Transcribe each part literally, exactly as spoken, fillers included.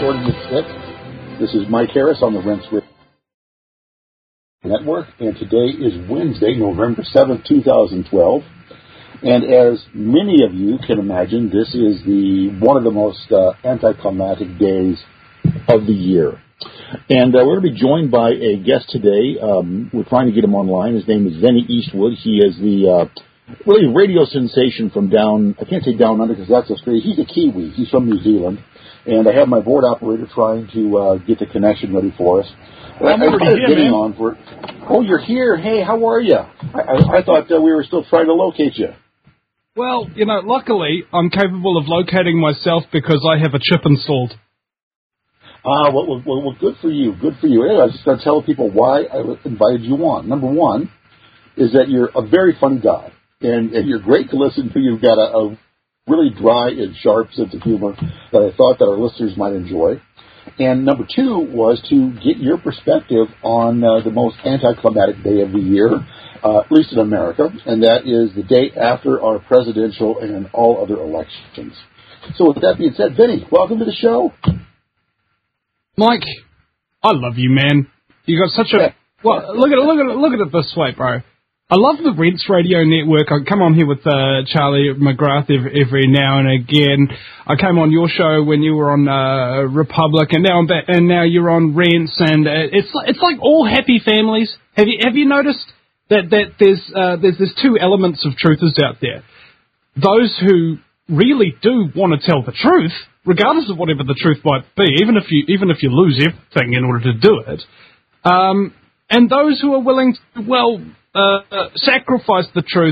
Recording it Sick. This is Mike Harris on the Rinse With Network, and today is Wednesday, November seventh, twenty twelve. And as many of you can imagine, this is the one of the most uh, anticlimactic days of the year. And uh, we're going to be joined by a guest today. Um, we're trying to get him online. His name is Vinny Eastwood. He is the uh, really radio sensation from down, I can't say down under because that's Australia. He's a Kiwi. He's from New Zealand. And I have my board operator trying to uh, get the connection ready for us. Well, I'm already here, man. On for, oh, you're here. Hey, how are you? I, I, I thought uh, we were still trying to locate you. Well, you know, luckily, I'm capable of locating myself because I have a chip installed. Ah, well, well, well, good for you. Good for you. Anyway, I was just going to tell people why I invited you on. Number one is that you're a very funny guy, and, and you're great to listen to. You've got a, a really dry and sharp sense of humor that I thought that our listeners might enjoy. And number two was to get your perspective on uh, the most anticlimactic day of the year, uh, at least in America, and that is the day after our presidential and all other elections. So with that being said, Vinny, welcome to the show. Mike, I love you, man. You got such a... Well, look at it, look at it, look at it this way, bro. I love the Rinse Radio Network. I come on here with uh, Charlie McGrath every, every now and again. I came on your show when you were on uh, Republic, and now I'm back, and now you're on Rinse, and uh, it's like, it's like all happy families. Have you have you noticed that that there's uh, there's there's two elements of truthers out there? Those who really do want to tell the truth, regardless of whatever the truth might be, even if you even if you lose everything in order to do it, um, and those who are willing to, well, uh, uh, sacrifice the truth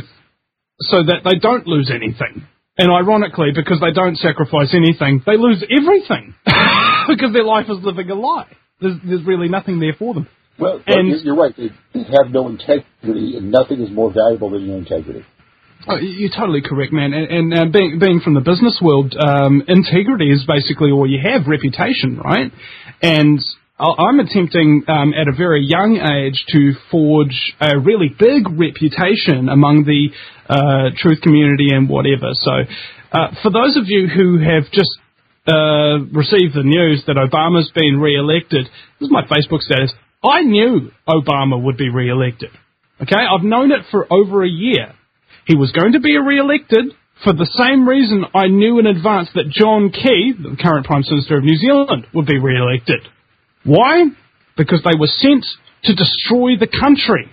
so that they don't lose anything. And ironically, because they don't sacrifice anything, they lose everything because their life is living a lie. There's, there's really nothing there for them. Well, and well you're right. They have no integrity, and nothing is more valuable than your integrity. Oh, you're totally correct, man. And, and uh, being being from the business world, um, integrity is basically all you have, reputation, right? And I'm attempting um, at a very young age to forge a really big reputation among the uh, truth community and whatever. So uh, for those of you who have just uh, received the news that Obama's been re-elected, this is my Facebook status. I knew Obama would be re-elected. Okay, I've known it for over a year. He was going to be re-elected for the same reason I knew in advance that John Key, the current Prime Minister of New Zealand, would be re-elected. Why? Because they were sent to destroy the country.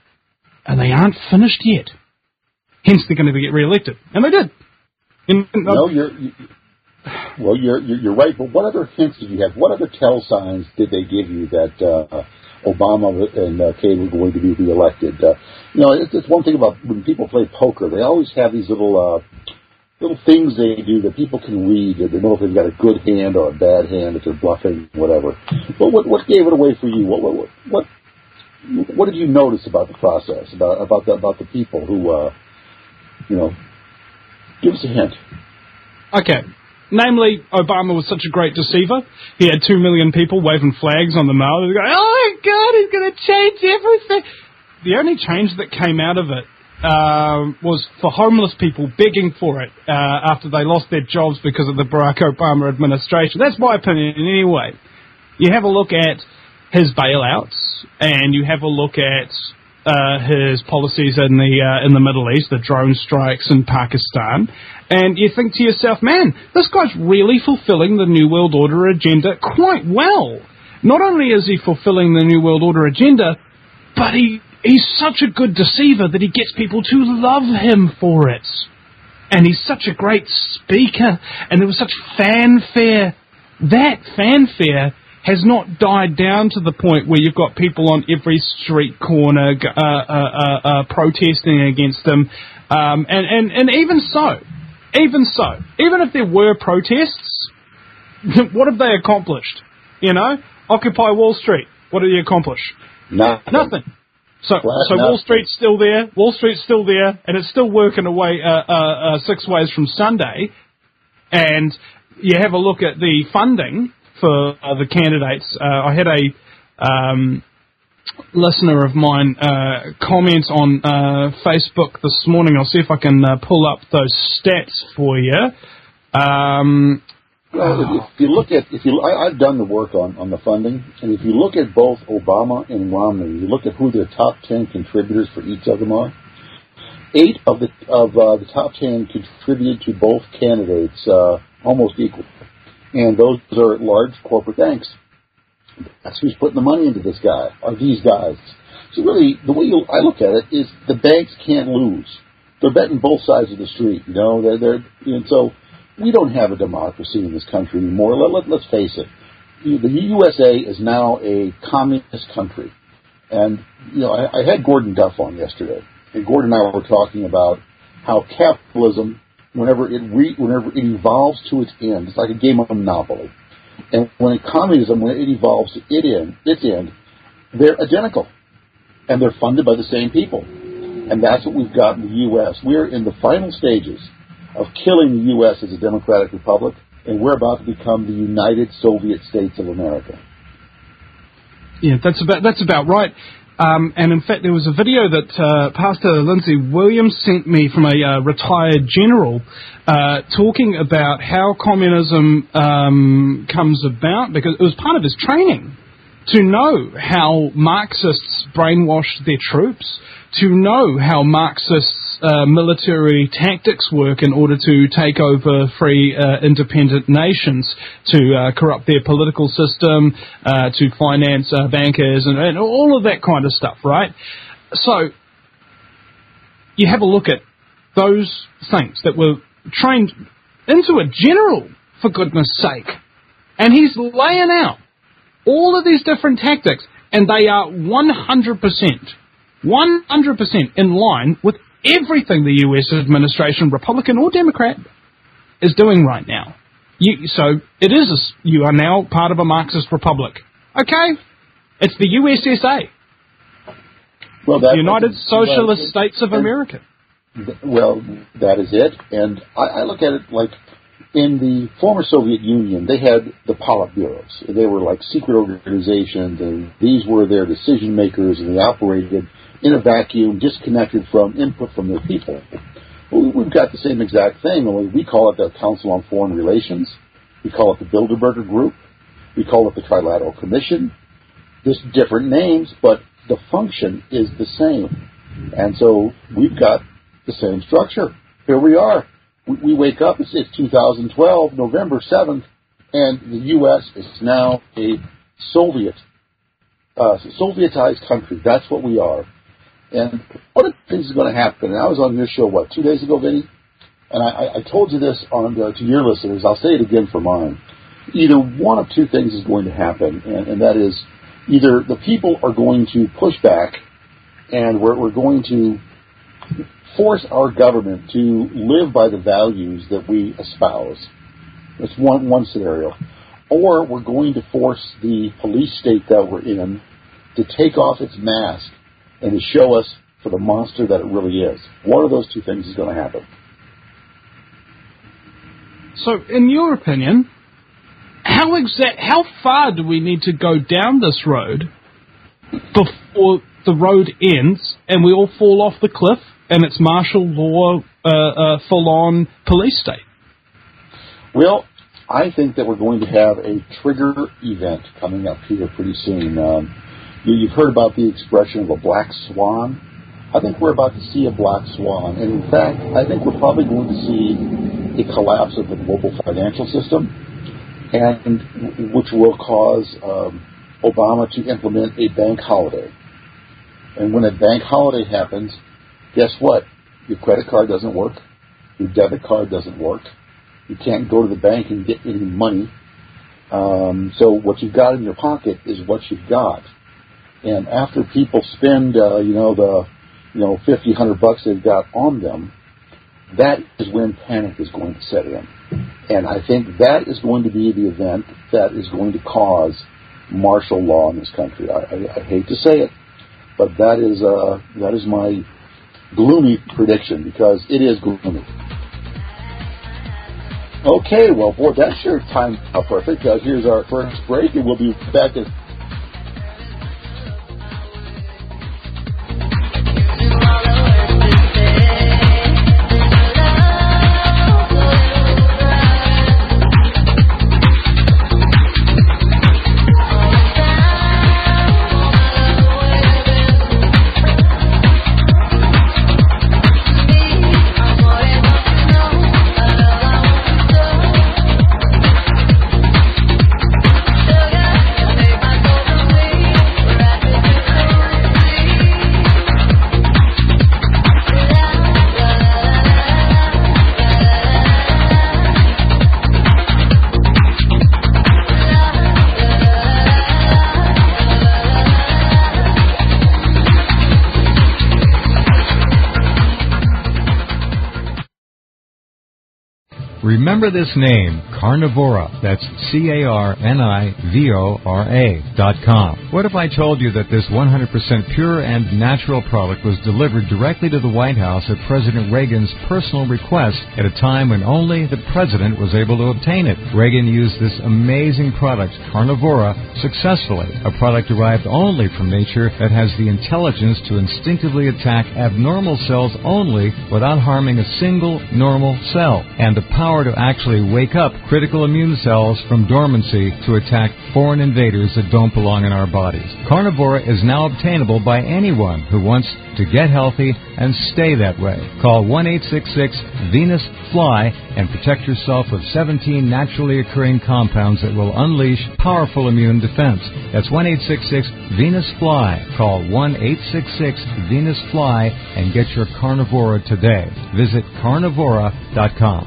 And they aren't finished yet. Hence, they're going to get re-elected. And they did. In, in, no, you're, you, well, you're, you're right, but what other hints did you have? What other tell signs did they give you that uh, Obama and uh, Kay were going to be re-elected? Uh, you know, it's, it's one thing about when people play poker, they always have these little... Uh, little things they do that people can read. They know if they've got a good hand or a bad hand, if they're bluffing, whatever. But what what gave it away for you? What what what what did you notice about the process, about about the about the people who, uh, you know, give us a hint. Okay. Namely, Obama was such a great deceiver. He had two million people waving flags on the mall. They go, oh my God, he's going to change everything. The only change that came out of it Uh, was for homeless people begging for it uh, after they lost their jobs because of the Barack Obama administration. That's my opinion anyway. You have a look at his bailouts, and you have a look at uh, his policies in the uh, in the Middle East, the drone strikes in Pakistan, and you think to yourself, man, this guy's really fulfilling the New World Order agenda quite well. Not only is he fulfilling the New World Order agenda, but he He's such a good deceiver that he gets people to love him for it. And he's such a great speaker, and there was such fanfare. That fanfare has not died down to the point where you've got people on every street corner uh, uh, uh, uh, protesting against him. Um, and, and, and even so, even so, even if there were protests, what have they accomplished? You know, Occupy Wall Street. What did he accomplish? Nothing. Nothing. So, so Wall Street's still there. Wall Street's still there, and it's still working away uh, uh, uh, six ways from Sunday. And you have a look at the funding for uh, the candidates. Uh, I had a um, listener of mine uh, comment on uh, Facebook this morning. I'll see if I can uh, pull up those stats for you. Um, Well, if, if you look at, if you, I, I've done the work on, on the funding, and if you look at both Obama and Romney, you look at who their top ten contributors for each of them are. Eight of the of uh, the top ten contributed to both candidates uh, almost equal, and those are large corporate banks. That's who's putting the money into this guy, or these guys. So really, the way you, I look at it is the banks can't lose. They're betting both sides of the street, you know. They're, they're, and so we don't have a democracy in this country anymore. Let, let, let's face it. The U S A is now a communist country. And, you know, I, I had Gordon Duff on yesterday. And Gordon and I were talking about how capitalism, whenever it re, whenever it evolves to its end, it's like a game of Monopoly. And when communism, when it evolves to it end, its end, they're identical. And they're funded by the same people. And that's what we've got in the U S. We're in the final stages of killing the U S as a democratic republic, and we're about to become the United Soviet States of America. Yeah, that's about that's about right. Um, and in fact, there was a video that uh, Pastor Lindsay Williams sent me from a uh, retired general uh, talking about how communism um, comes about, because it was part of his training to know how Marxists brainwashed their troops, to know how Marxists' uh, military tactics work in order to take over free, uh, independent nations, to uh, corrupt their political system, uh, to finance uh, bankers, and, and all of that kind of stuff, right? So, you have a look at those things that were trained into a general, for goodness sake, and he's laying out all of these different tactics, and they are one hundred percent, one hundred percent in line with everything the U S administration, Republican or Democrat, is doing right now. You, so it is, a, you are now part of a Marxist republic. Okay? It's the U S S A. Well, that, the United Socialist well, States of America. Well, that is it. And I, I look at it like, in the former Soviet Union, they had the Politburos. They were like secret organizations, and these were their decision makers, and they operated in a vacuum, disconnected from input from their people. Well, we've got the same exact thing. We call it the Council on Foreign Relations. We call it the Bilderberger Group. We call it the Trilateral Commission. There's different names, but the function is the same. And so we've got the same structure. Here we are. We wake up, it's, it's two thousand twelve, November seventh, and the U S is now a Soviet, uh, Sovietized country. That's what we are. And one of the things is going to happen, and I was on your show, what, two days ago, Vinny? And I, I told you this on the, to your listeners. I'll say it again for mine. Either one of two things is going to happen, and, and that is either the people are going to push back, and we're, we're going to force our government to live by the values that we espouse. That's one, one scenario. Or we're going to force the police state that we're in to take off its mask and to show us for the monster that it really is. One of those two things is going to happen. So, in your opinion, how exact, how far do we need to go down this road before the road ends and we all fall off the cliff and it's martial law, uh, uh, full-on police state? Well, I think that we're going to have a trigger event coming up here pretty soon. Um, you, you've heard about the expression of a black swan. I think we're about to see a black swan. And in fact, I think we're probably going to see a collapse of the global financial system, and which will cause um, Obama to implement a bank holiday. And when a bank holiday happens, guess what? Your credit card doesn't work. Your debit card doesn't work. You can't go to the bank and get any money. Um, so what you've got in your pocket is what you've got. And after people spend, uh, you know, the, you know, fifty, hundred bucks they've got on them, that is when panic is going to set in. And I think that is going to be the event that is going to cause martial law in this country. I, I, I hate to say it, but that is uh, that is my gloomy prediction, because it is gloomy. Okay, well, boy, that's your time uh, perfect. Uh, here's our first break, and we'll be back in. Remember this name, Carnivora. That's C A R N I V O R A dot com. What if I told you that this one hundred percent pure and natural product was delivered directly to the White House at President Reagan's personal request at a time when only the president was able to obtain it? Reagan used this amazing product, Carnivora, successfully, a product derived only from nature that has the intelligence to instinctively attack abnormal cells only without harming a single normal cell, and the power to actually wake up critical immune cells from dormancy to attack foreign invaders that don't belong in our bodies. Carnivora is now obtainable by anyone who wants to get healthy and stay that way. Call one eight six six Venus Fly and protect yourself with seventeen naturally occurring compounds that will unleash powerful immune defense. That's one eight six six Venus Fly. Call one eight six six Venus Fly and get your Carnivora today. Visit carnivora dot com.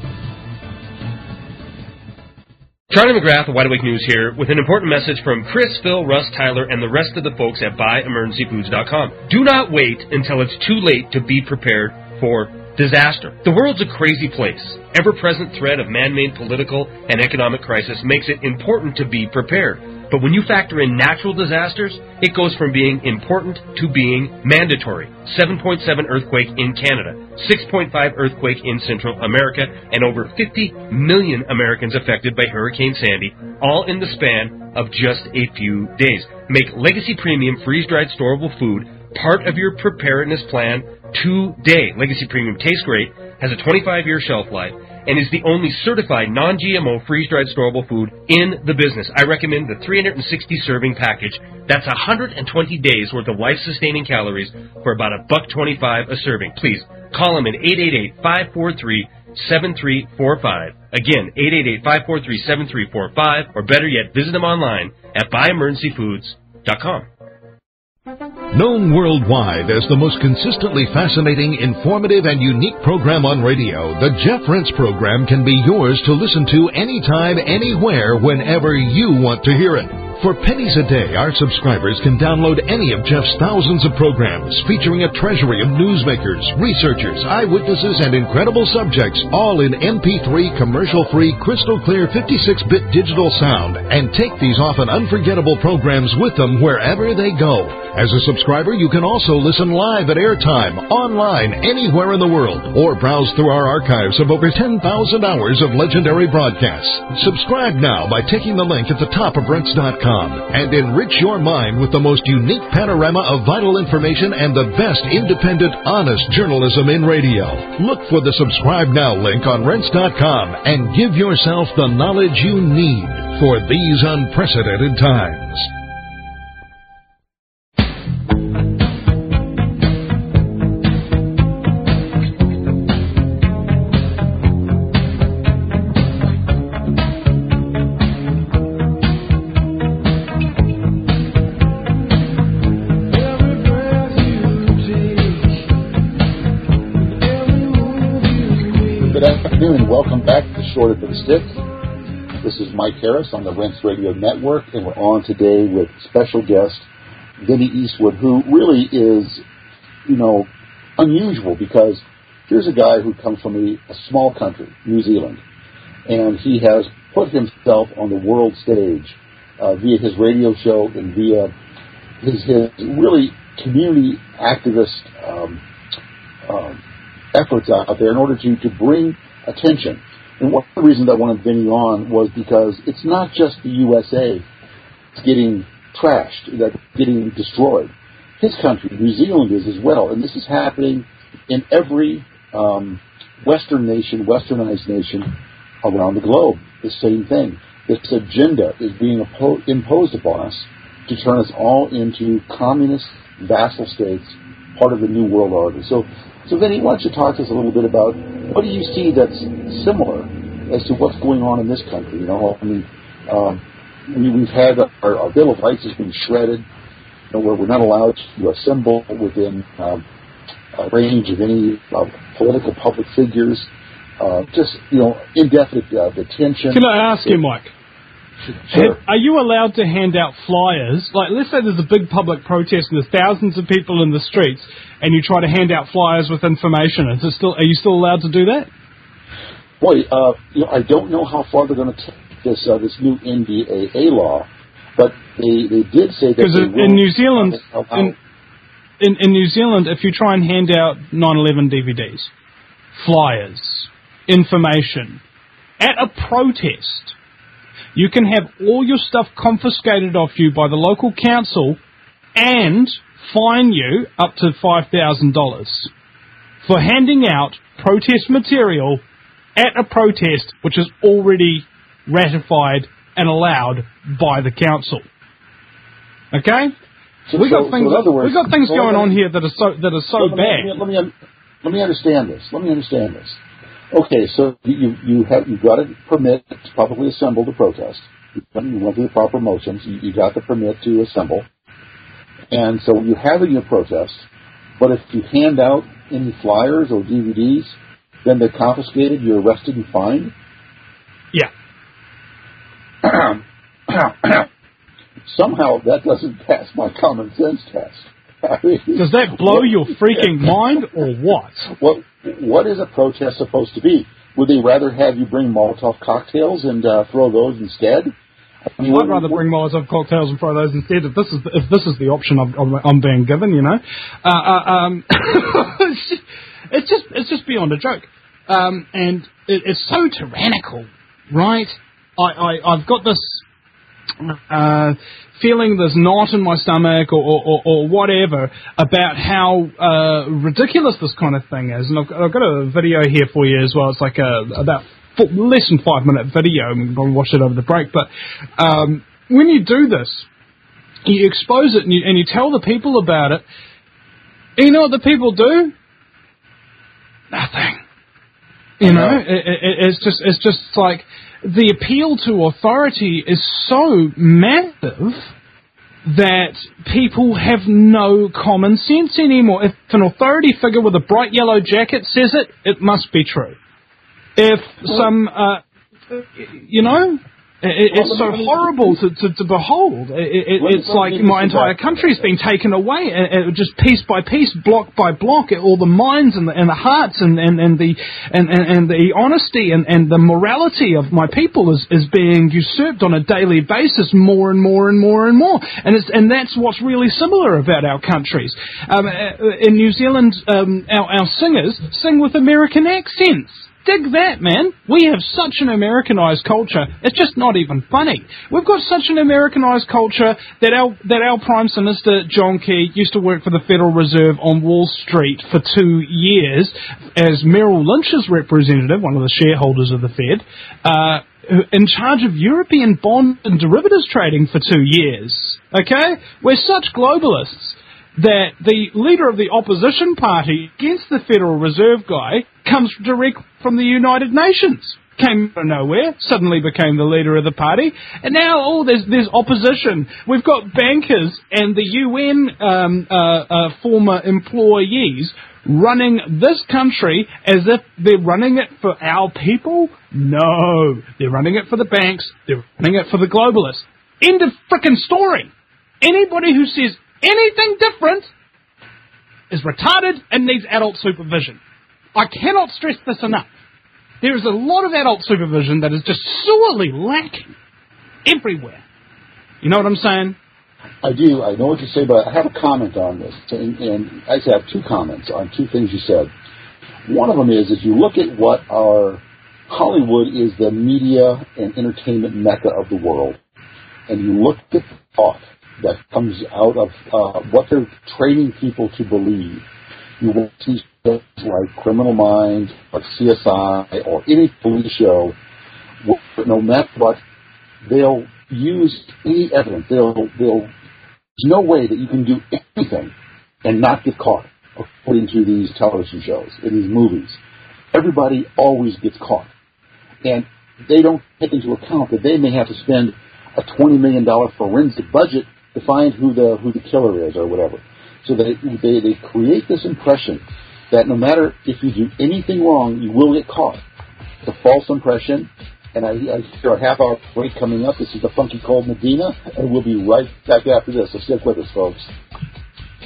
Charlie McGrath of Wide Awake News here with an important message from Chris, Phil, Russ, Tyler, and the rest of the folks at buy emergency foods dot com. Do not wait until it's too late to be prepared for disaster. The world's a crazy place. Ever-present threat of man-made political and economic crisis makes it important to be prepared. But when you factor in natural disasters, it goes from being important to being mandatory. seven point seven earthquake in Canada, six point five earthquake in Central America, and over fifty million Americans affected by Hurricane Sandy, all in the span of just a few days. Make Legacy Premium freeze-dried storable food part of your preparedness plan today. Legacy Premium tastes great, has a twenty-five year shelf life, and is the only certified non G M O freeze-dried storable food in the business. I recommend the three hundred sixty serving package. That's one hundred twenty days worth of life-sustaining calories for about a buck twenty-five a serving. Please call them at eight eight eight, five four three, seven three four five. Again, eight eight eight, five four three, seven three four five, or better yet, visit them online at buy emergency foods dot com. Known worldwide as the most consistently fascinating, informative, and unique program on radio, the Jeff Rense program can be yours to listen to anytime, anywhere, whenever you want to hear it. For pennies a day, our subscribers can download any of Jeff's thousands of programs featuring a treasury of newsmakers, researchers, eyewitnesses, and incredible subjects, all in M P three, commercial-free, crystal-clear fifty-six bit digital sound, and take these often unforgettable programs with them wherever they go. As a subscriber, you can also listen live at airtime, online, anywhere in the world, or browse through our archives of over ten thousand hours of legendary broadcasts. Subscribe now by taking the link at the top of Rense dot com and enrich your mind with the most unique panorama of vital information and the best independent, honest journalism in radio. Look for the Subscribe Now link on Rense dot com and give yourself the knowledge you need for these unprecedented times. Welcome back to Short of the Stick. This is Mike Harris on the Rense Radio Network, and we're on today with special guest Vinny Eastwood, who really is, you know, unusual because here's a guy who comes from a, a small country, New Zealand, and he has put himself on the world stage uh, via his radio show and via his, his really community activist um, um, efforts out there in order to, to bring attention. And one of the reasons I wanted Vinny on was because it's not just the U S A that's getting trashed, that's getting destroyed. His country, New Zealand, is as well. And this is happening in every um, Western nation, westernized nation around the globe. The same thing. This agenda is being oppo- imposed upon us to turn us all into communist vassal states, part of the New World Order. So, so Vinny, why don't you talk to us a little bit about what do you see that's similar as to what's going on in this country? You know, I mean, um, we, we've had our, our Bill of Rights has been shredded, you know, where we're not allowed to assemble within um, a range of any uh, political public figures. Uh, just, you know, indefinite uh, detention. Can I ask you, Mike? Sure. Are you allowed to hand out flyers? Like, let's say there's a big public protest and there's thousands of people in the streets, and you try to hand out flyers with information. Is it still, are you still allowed to do that? boy, uh, you know, I don't know how far they're going to take this uh, this new N D A A law, but they they did say that because in New Zealand, in, in in New Zealand, if you try and hand out nine eleven D V Ds, flyers, information at a protest, you can have all your stuff confiscated off you by the local council and fine you up to five thousand dollars for handing out protest material at a protest which is already ratified and allowed by the council. Okay? So, we got so, things. so words, we got things so going me, on here that are so that are so let me, bad. Let me, let me let me understand this. Let me understand this. Okay, so you you have you got a permit to publicly assemble to protest. You went through the proper motions. You, you got the permit to assemble, and so you have it in your protest. But if you hand out any flyers or D V Ds, then they're confiscated. You're arrested and fined. Yeah. Somehow that doesn't pass my common sense test. I mean, does that blow your freaking mind or what? What What is a protest supposed to be? Would they rather have you bring Molotov cocktails and uh, throw those instead? I mean, I'd what, rather what, bring Molotov cocktails and throw those instead. If this is if this is the option I'm, I'm, I'm being given, you know, uh, uh, um, it's, just, it's just it's just beyond a joke, um, and it, it's so tyrannical, right? I, I I've got this uh, feeling, this knot in my stomach, or, or, or whatever, about how uh, ridiculous this kind of thing is. And I've got, I've got a video here for you as well. It's like a about four, less than five minute video. I'm going to watch it over the break. But um, when you do this, you expose it and you, and you tell the people about it. And you know what the people do? Nothing. You know, it, it, it's just it's just like the appeal to authority is so massive that people have no common sense anymore. If an authority figure with a bright yellow jacket says it, it must be true. If some, uh, you know, it, it's so horrible to, to, to behold. It, it, it's like my entire country's been taken away, and, and just piece by piece, block by block, all the minds and the, and the hearts and, and, and the and, and, and the honesty and, and the morality of my people is, is being usurped on a daily basis, more and more and more and more. And it's, and that's what's really similar about our countries. Um, in New Zealand, um, our, our singers sing with American accents. Dig that, man. We have such an Americanized culture, it's just not even funny. We've got such an Americanized culture that our that our Prime Minister, John Key, used to work for the Federal Reserve on Wall Street for two years as Merrill Lynch's representative, one of the shareholders of the Fed, uh, in charge of European bond and derivatives trading for two years. Okay? We're such globalists that the leader of the opposition party against the Federal Reserve guy comes direct from the United Nations. Came out of nowhere, suddenly became the leader of the party, and now, oh, there's there's opposition. We've got bankers and the U N um, uh, uh, former employees running this country as if they're running it for our people. No, they're running it for the banks, they're running it for the globalists. End of frickin' story. Anybody who says anything different is retarded and needs adult supervision. I cannot stress this enough. There is a lot of adult supervision that is just sorely lacking everywhere. You know what I'm saying? I do. I know what you say, but I have a comment on this. And, and I actually have two comments on two things you said. One of them is, if you look at what our Hollywood is, the media and entertainment mecca of the world, and you look at the thought that comes out of uh, what they're training people to believe. You will see shows like Criminal Minds, or C S I, or any police show, where no matter what, they'll use any evidence. They'll, they'll, there's no way that you can do anything and not get caught, according to these television shows, in these movies. Everybody always gets caught. And they don't take into account that they may have to spend a twenty million dollars forensic budget to find who the who the killer is or whatever. So they, they they create this impression that no matter if you do anything wrong, you will get caught. It's a false impression, and I, I hear a half-hour break coming up. This is the Funky Cold Medina, and we'll be right back after this. So stick with us, folks.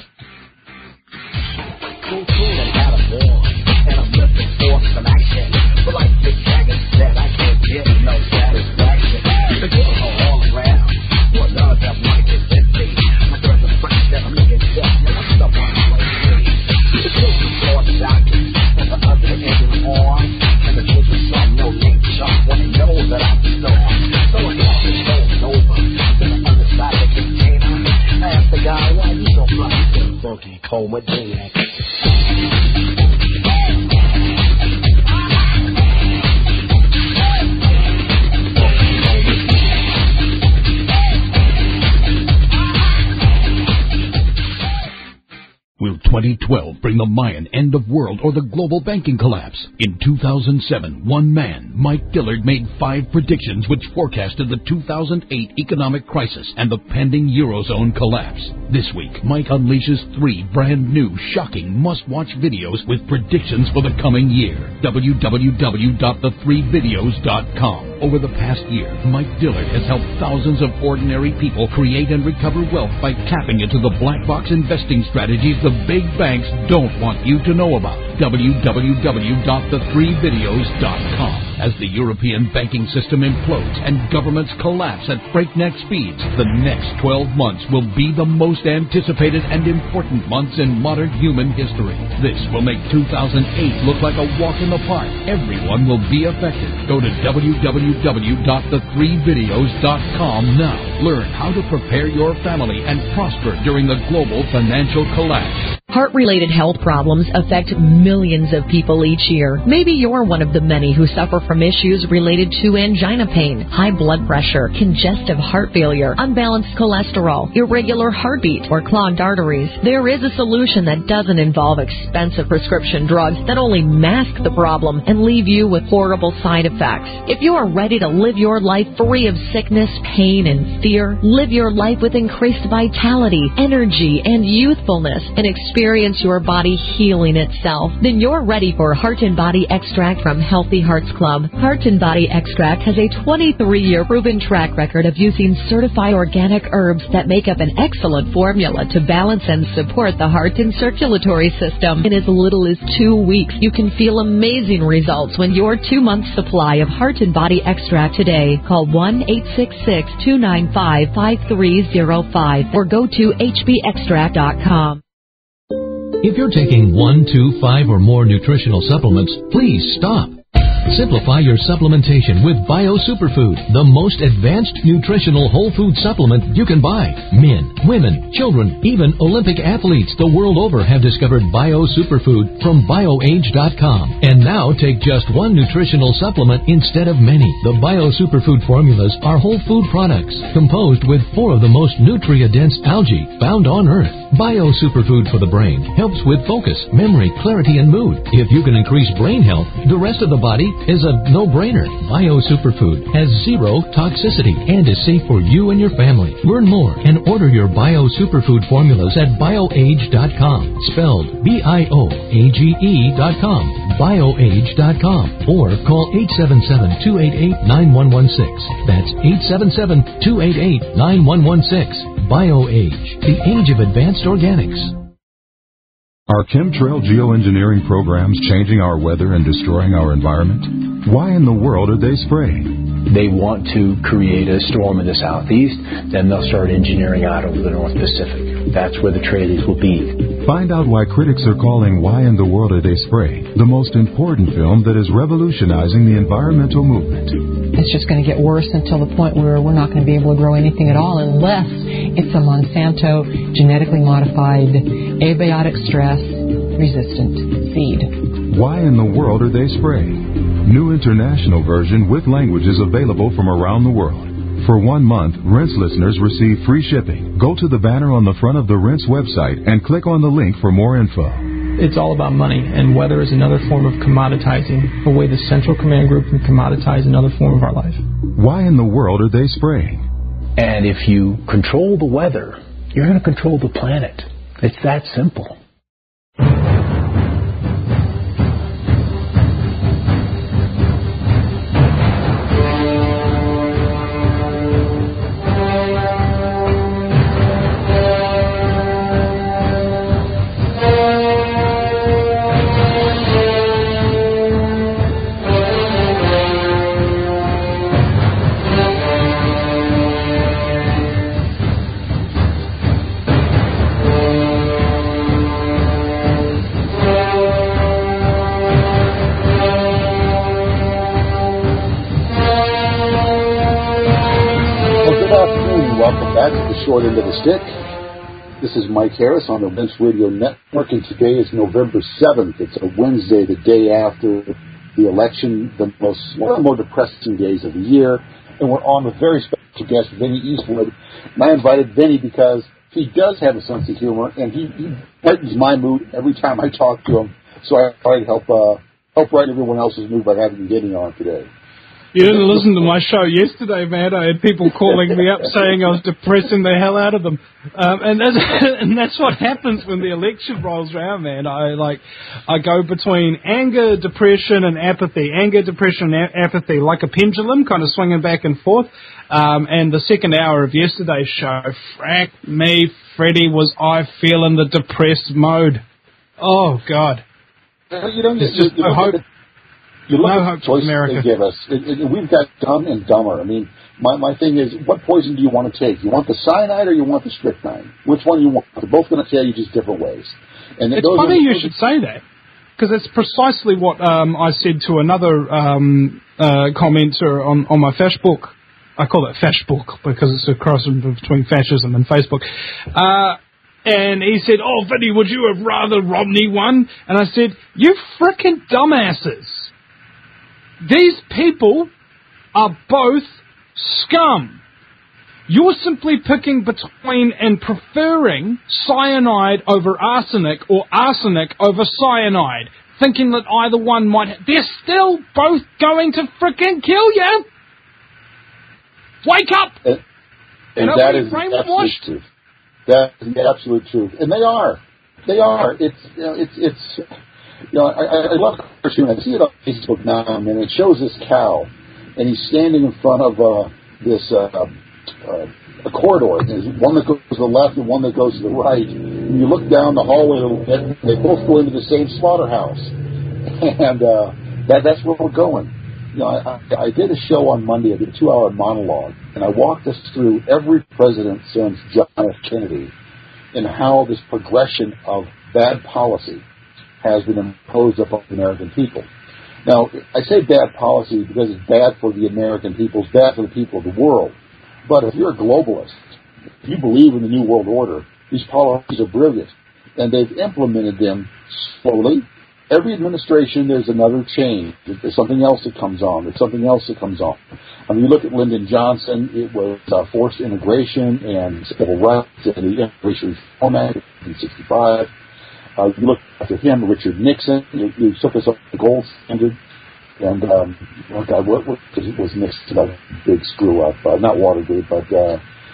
Cool, cool, and out of war, and I'm looking for some action. But like the dragon said, I can't get no satisfaction. The girls are all around. What love that like is empty. My girl's a friend that I'm looking for. And I'm stuck on the way free. The girls are for the doctor. And the other end is on. And the girls are some no name chump. When they know that I'm the storm. So it all is over. To the other side of the container. I asked the guy, why you so fly? So funky, cold, my day. Will twenty twelve bring the Mayan end of world or the global banking collapse? In two thousand seven, one man, Mike Dillard, made five predictions which forecasted the two thousand eight economic crisis and the pending Eurozone collapse. This week, Mike unleashes three brand new, shocking, must-watch videos with predictions for the coming year. w w w dot the three videos dot com. Over the past year, Mike Dillard has helped thousands of ordinary people create and recover wealth by tapping into the black box investing strategies the big banks don't want you to know about. w w w dot the three videos dot com. As the European banking system implodes and governments collapse at breakneck speeds, the next twelve months will be the most anticipated and important months in modern human history. This will make two thousand eight look like a walk in the park. Everyone will be affected. Go to w w w dot the three videos dot com now. Learn how to prepare your family and prosper during the global financial collapse. Heart-related health problems affect millions of people each year. Maybe you're one of the many who suffer from issues related to angina pain, high blood pressure, congestive heart failure, unbalanced cholesterol, irregular heartbeat, or clogged arteries. There is a solution that doesn't involve expensive prescription drugs that only mask the problem and leave you with horrible side effects. If you are ready to live your life free of sickness, pain, and fear, live your life with increased vitality, energy, and youthfulness, and experience Experience your body healing itself, then you're ready for Heart and Body Extract from Healthy Hearts Club. Heart and Body Extract has a twenty-three year proven track record of using certified organic herbs that make up an excellent formula to balance and support the heart and circulatory system. In as little as two weeks, you can feel amazing results when your two-month supply of Heart and Body Extract today. Call one eight six six, two nine five, five three zero five or go to h b extract dot com. If you're taking one, two, five, or more nutritional supplements, please stop. Simplify your supplementation with Bio Superfood, the most advanced nutritional whole food supplement you can buy. Men, women, children, even Olympic athletes the world over have discovered Bio Superfood from bio age dot com. And now take just one nutritional supplement instead of many. The Bio Superfood formulas are whole food products composed with four of the most nutrient-dense algae found on Earth. Bio Superfood for the brain helps with focus, memory, clarity, and mood. If you can increase brain health, the rest of the body is a no-brainer. Bio Superfood has zero toxicity and is safe for you and your family. Learn more and order your Bio Superfood formulas at bio age dot com, spelled B I O A G E dot com, bio age dot com, or call eight seven seven, two eight eight, nine one one six. That's eight seven seven, two eight eight, nine one one six. BioAge, the age of advanced organics. Are chemtrail geoengineering programs changing our weather and destroying our environment? Why in the world are they spraying? They want to create a storm in the southeast, then they'll start engineering out over the North Pacific. That's where the trades will be. Find out why critics are calling Why in the World Are They Spraying the most important film that is revolutionizing the environmental movement. It's just going to get worse until the point where we're not going to be able to grow anything at all unless it's a Monsanto genetically modified, abiotic stress resistant seed. Why in the world are they spraying? New international version with languages available from around the world. For one month, Rinse listeners receive free shipping. Go to the banner on the front of the Rinse website and click on the link for more info. It's all about money, and weather is another form of commoditizing, a way the Central Command Group can commoditize another form of our life. Why in the world are they spraying? And if you control the weather, you're going to control the planet. It's that simple. Welcome back to the short end of the stick. This is Mike Harris on the Vince Radio Network, and today is November seventh. It's a Wednesday, the day after the election, the most one of the more depressing days of the year. And we're on with very special guest, Vinny Eastwood. And I invited Vinny because he does have a sense of humor, and he, he brightens my mood every time I talk to him. So I thought I'd help, uh, help brighten everyone else's mood by having Vinny on today. You didn't listen to my show yesterday, man. I had people calling me up saying I was depressing the hell out of them, um, and that's and that's what happens when the election rolls around, man. I like I go between anger, depression, and apathy. Anger, depression, and a- apathy, like a pendulum, kind of swinging back and forth. Um, and the second hour of yesterday's show, frack me, Freddie, was I feeling the depressed mode? Oh God, you know, it's you, just you, no hope. You look No at hope the choices for America. they give us. It, it, we've got dumb and dumber. I mean, my, my thing is, what poison do you want to take? You want the cyanide or you want the strychnine? Which one you want? They're both going to tell you just different ways. And it's those funny are, you should say that, because it's precisely what um, I said to another um, uh, commenter on, on my Facebook. I call it Facebook because it's a cross between fascism and Facebook. Uh, and he said, "Oh, Vinny, would you have rather Romney won?" And I said, "You frickin' dumbasses. These people are both scum. You're simply picking between and preferring cyanide over arsenic or arsenic over cyanide, thinking that either one might... Ha- They're still both going to frickin' kill you. Wake up!" And, and you know, that is the absolute brainwashed. truth. That is the absolute truth. And they are. They are. It's, you know, it's, it's, you know, I, I love the cartoon. I see it on Facebook now, and it shows this cow, and he's standing in front of uh, this uh, uh, a corridor. There's one that goes to the left and one that goes to the right. And you look down the hallway a little bit, and they both go into the same slaughterhouse. And uh, that that's where we're going. You know, I, I, I did a show on Monday. I did a two-hour monologue, and I walked us through every president since John F. Kennedy and how this progression of bad policy has been imposed upon the American people. Now, I say bad policy because it's bad for the American people, it's bad for the people of the world. But if you're a globalist, if you believe in the New World Order, these policies are brilliant. And they've implemented them slowly. Every administration, there's another change. There's something else that comes on. There's something else that comes on. I mean, you look at Lyndon Johnson, it was uh, forced integration and civil rights and the Immigration Reform Act of nineteen sixty-five. Uh, you look after him, Richard Nixon, he, he took us up to the gold standard. And, um, oh God, what, what was Nixon? A big screw up. Uh, not Watergate, but uh,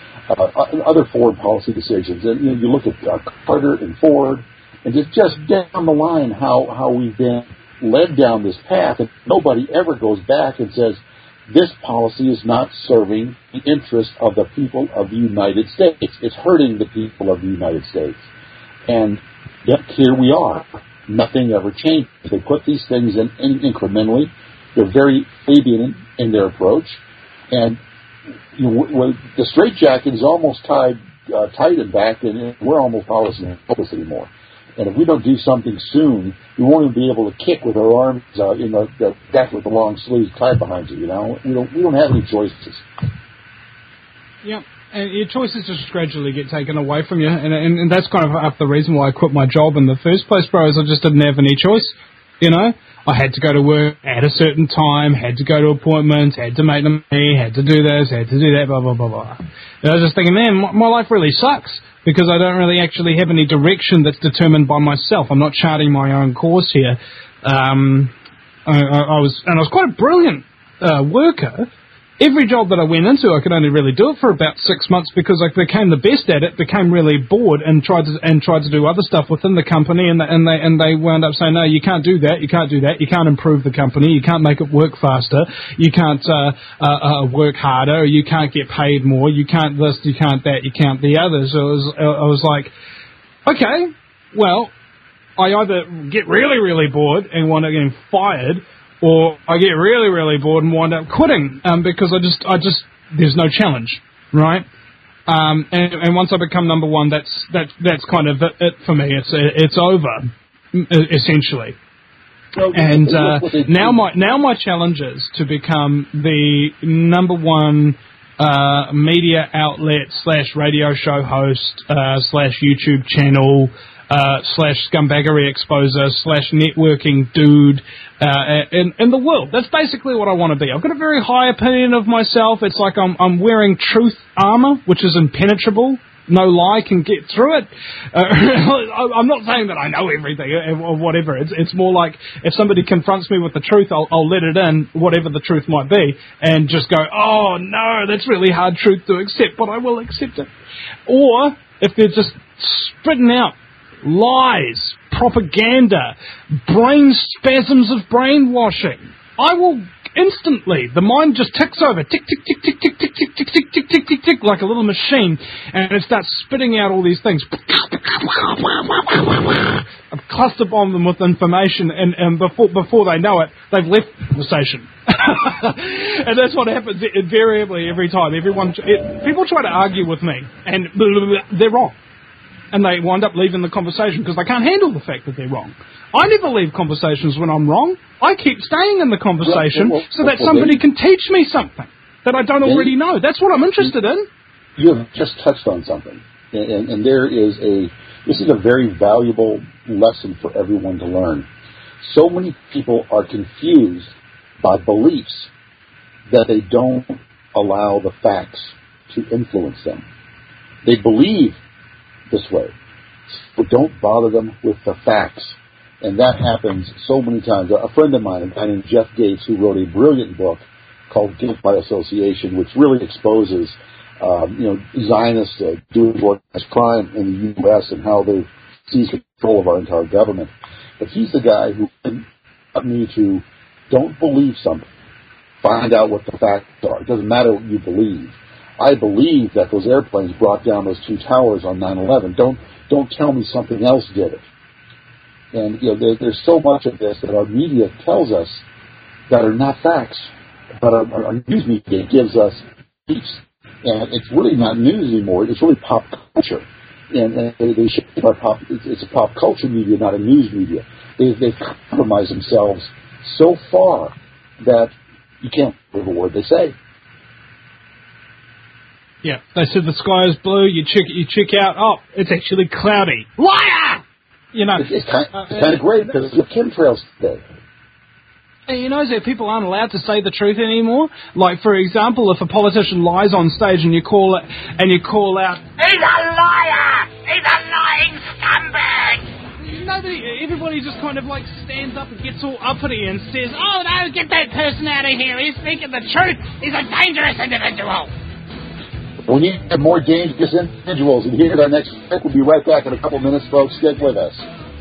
uh, other foreign policy decisions. And you know, you look at uh, Carter and Ford, and just, just down the line how, how we've been led down this path, and nobody ever goes back and says, this policy is not serving the interests of the people of the United States. It's hurting the people of the United States. And yet here we are. Nothing ever changed. They put these things in, in incrementally. They're very Fabian in, in their approach. And you know, w- w- the straitjacket is almost tied uh, tight and back, and we're almost powerless and helpless anymore. And if we don't do something soon, we won't even be able to kick with our arms uh, in the, the back with the long sleeves tied behind you. You know, we don't we don't have any choices. Yeah, and your choices just gradually get taken away from you, and, and and that's kind of half the reason why I quit my job in the first place, bro. Is I just didn't have any choice. You know, I had to go to work at a certain time, had to go to appointments, had to make them money, had to do this, had to do that, blah blah blah blah. And I was just thinking, man, my, my life really sucks because I don't really actually have any direction that's determined by myself. I'm not charting my own course here. Um, I, I, I was, and I was quite a brilliant uh, worker. Every job that I went into, I could only really do it for about six months because I became the best at it, became really bored, and tried to and tried to do other stuff within the company, and the, and they and they wound up saying, no, you can't do that, you can't do that, you can't improve the company, you can't make it work faster, you can't uh, uh, uh, work harder, you can't get paid more, you can't this, you can't that, you can't the other. So it was, I was like, okay, well, I either get really really bored and want to get fired, or I get really, really bored and wind up quitting um, because I just, I just, there's no challenge, right? Um, and, and once I become number one, that's that, that's kind of it, it for me. It's it's over, essentially. And uh, now my now my challenge is to become the number one uh, media outlet slash radio show host uh, slash YouTube channel uh, slash scumbaggery exposer slash networking dude uh, in, in the world. That's basically what I want to be. I've got a very high opinion of myself. It's like I'm, I'm wearing truth armor, which is impenetrable. No lie can get through it. Uh, I'm not saying that I know everything or whatever. It's, it's more like if somebody confronts me with the truth, I'll, I'll let it in, whatever the truth might be, and just go, oh, no, that's really hard truth to accept, but I will accept it. Or if they're just spitting out lies, propaganda, brain spasms of brainwashing, I will instantly, the mind just ticks over, tick, tick, tick, tick, tick, tick, tick, tick, tick, tick, tick, tick, tick, like a little machine, and it starts spitting out all these things. I've cluster bombed them with information, and, and before before they know it, they've left the conversation. And that's what happens invariably every time. Everyone, it, people try to argue with me, and blah, blah, blah, they're wrong. And they wind up leaving the conversation because they can't handle the fact that they're wrong. I never leave conversations when I'm wrong. I keep staying in the conversation well, well, so that well, somebody then, can teach me something that I don't already know. That's what I'm interested in. You have just touched on something. And, and, and there is a, this is a very valuable lesson for everyone to learn. So many people are confused by beliefs that they don't allow the facts to influence them. They believe this way, but don't bother them with the facts. And that happens so many times. A friend of mine, a guy named Jeff Gates, who wrote a brilliant book called Guilt by Association, which really exposes, um, you know, Zionists uh, doing organized crime in the U S and how they seize control of our entire government. But he's the guy who got me to don't believe something. Find out what the facts are. It doesn't matter what you believe. I believe that those airplanes brought down those two towers on nine eleven. Don't don't tell me something else did it. And you know, there, there's so much of this that our media tells us that are not facts, but our, our news media gives us beliefs. And it's really not news anymore. It's really pop culture. And, and they, they shape our pop. It's, it's a pop culture media, not a news media. They, they've compromised themselves so far that you can't believe a word they say. Yeah, they said the sky is blue. You check, you check out. Oh, it's actually cloudy. Liar! You know, it's, it's kind, uh, it's kind of great because it's chemtrails today. And you know that people aren't allowed to say the truth anymore. Like, for example, if a politician lies on stage and you call it and you call out, "He's a liar! He's a lying scumbag!" Nobody, everybody just kind of like stands up and gets all uppity and says, "Oh no, get that person out of here! He's speaking the truth! He's a dangerous individual!" We need more dangerous individuals. And here at our next break, we'll be right back in a couple minutes, folks. Stick with us.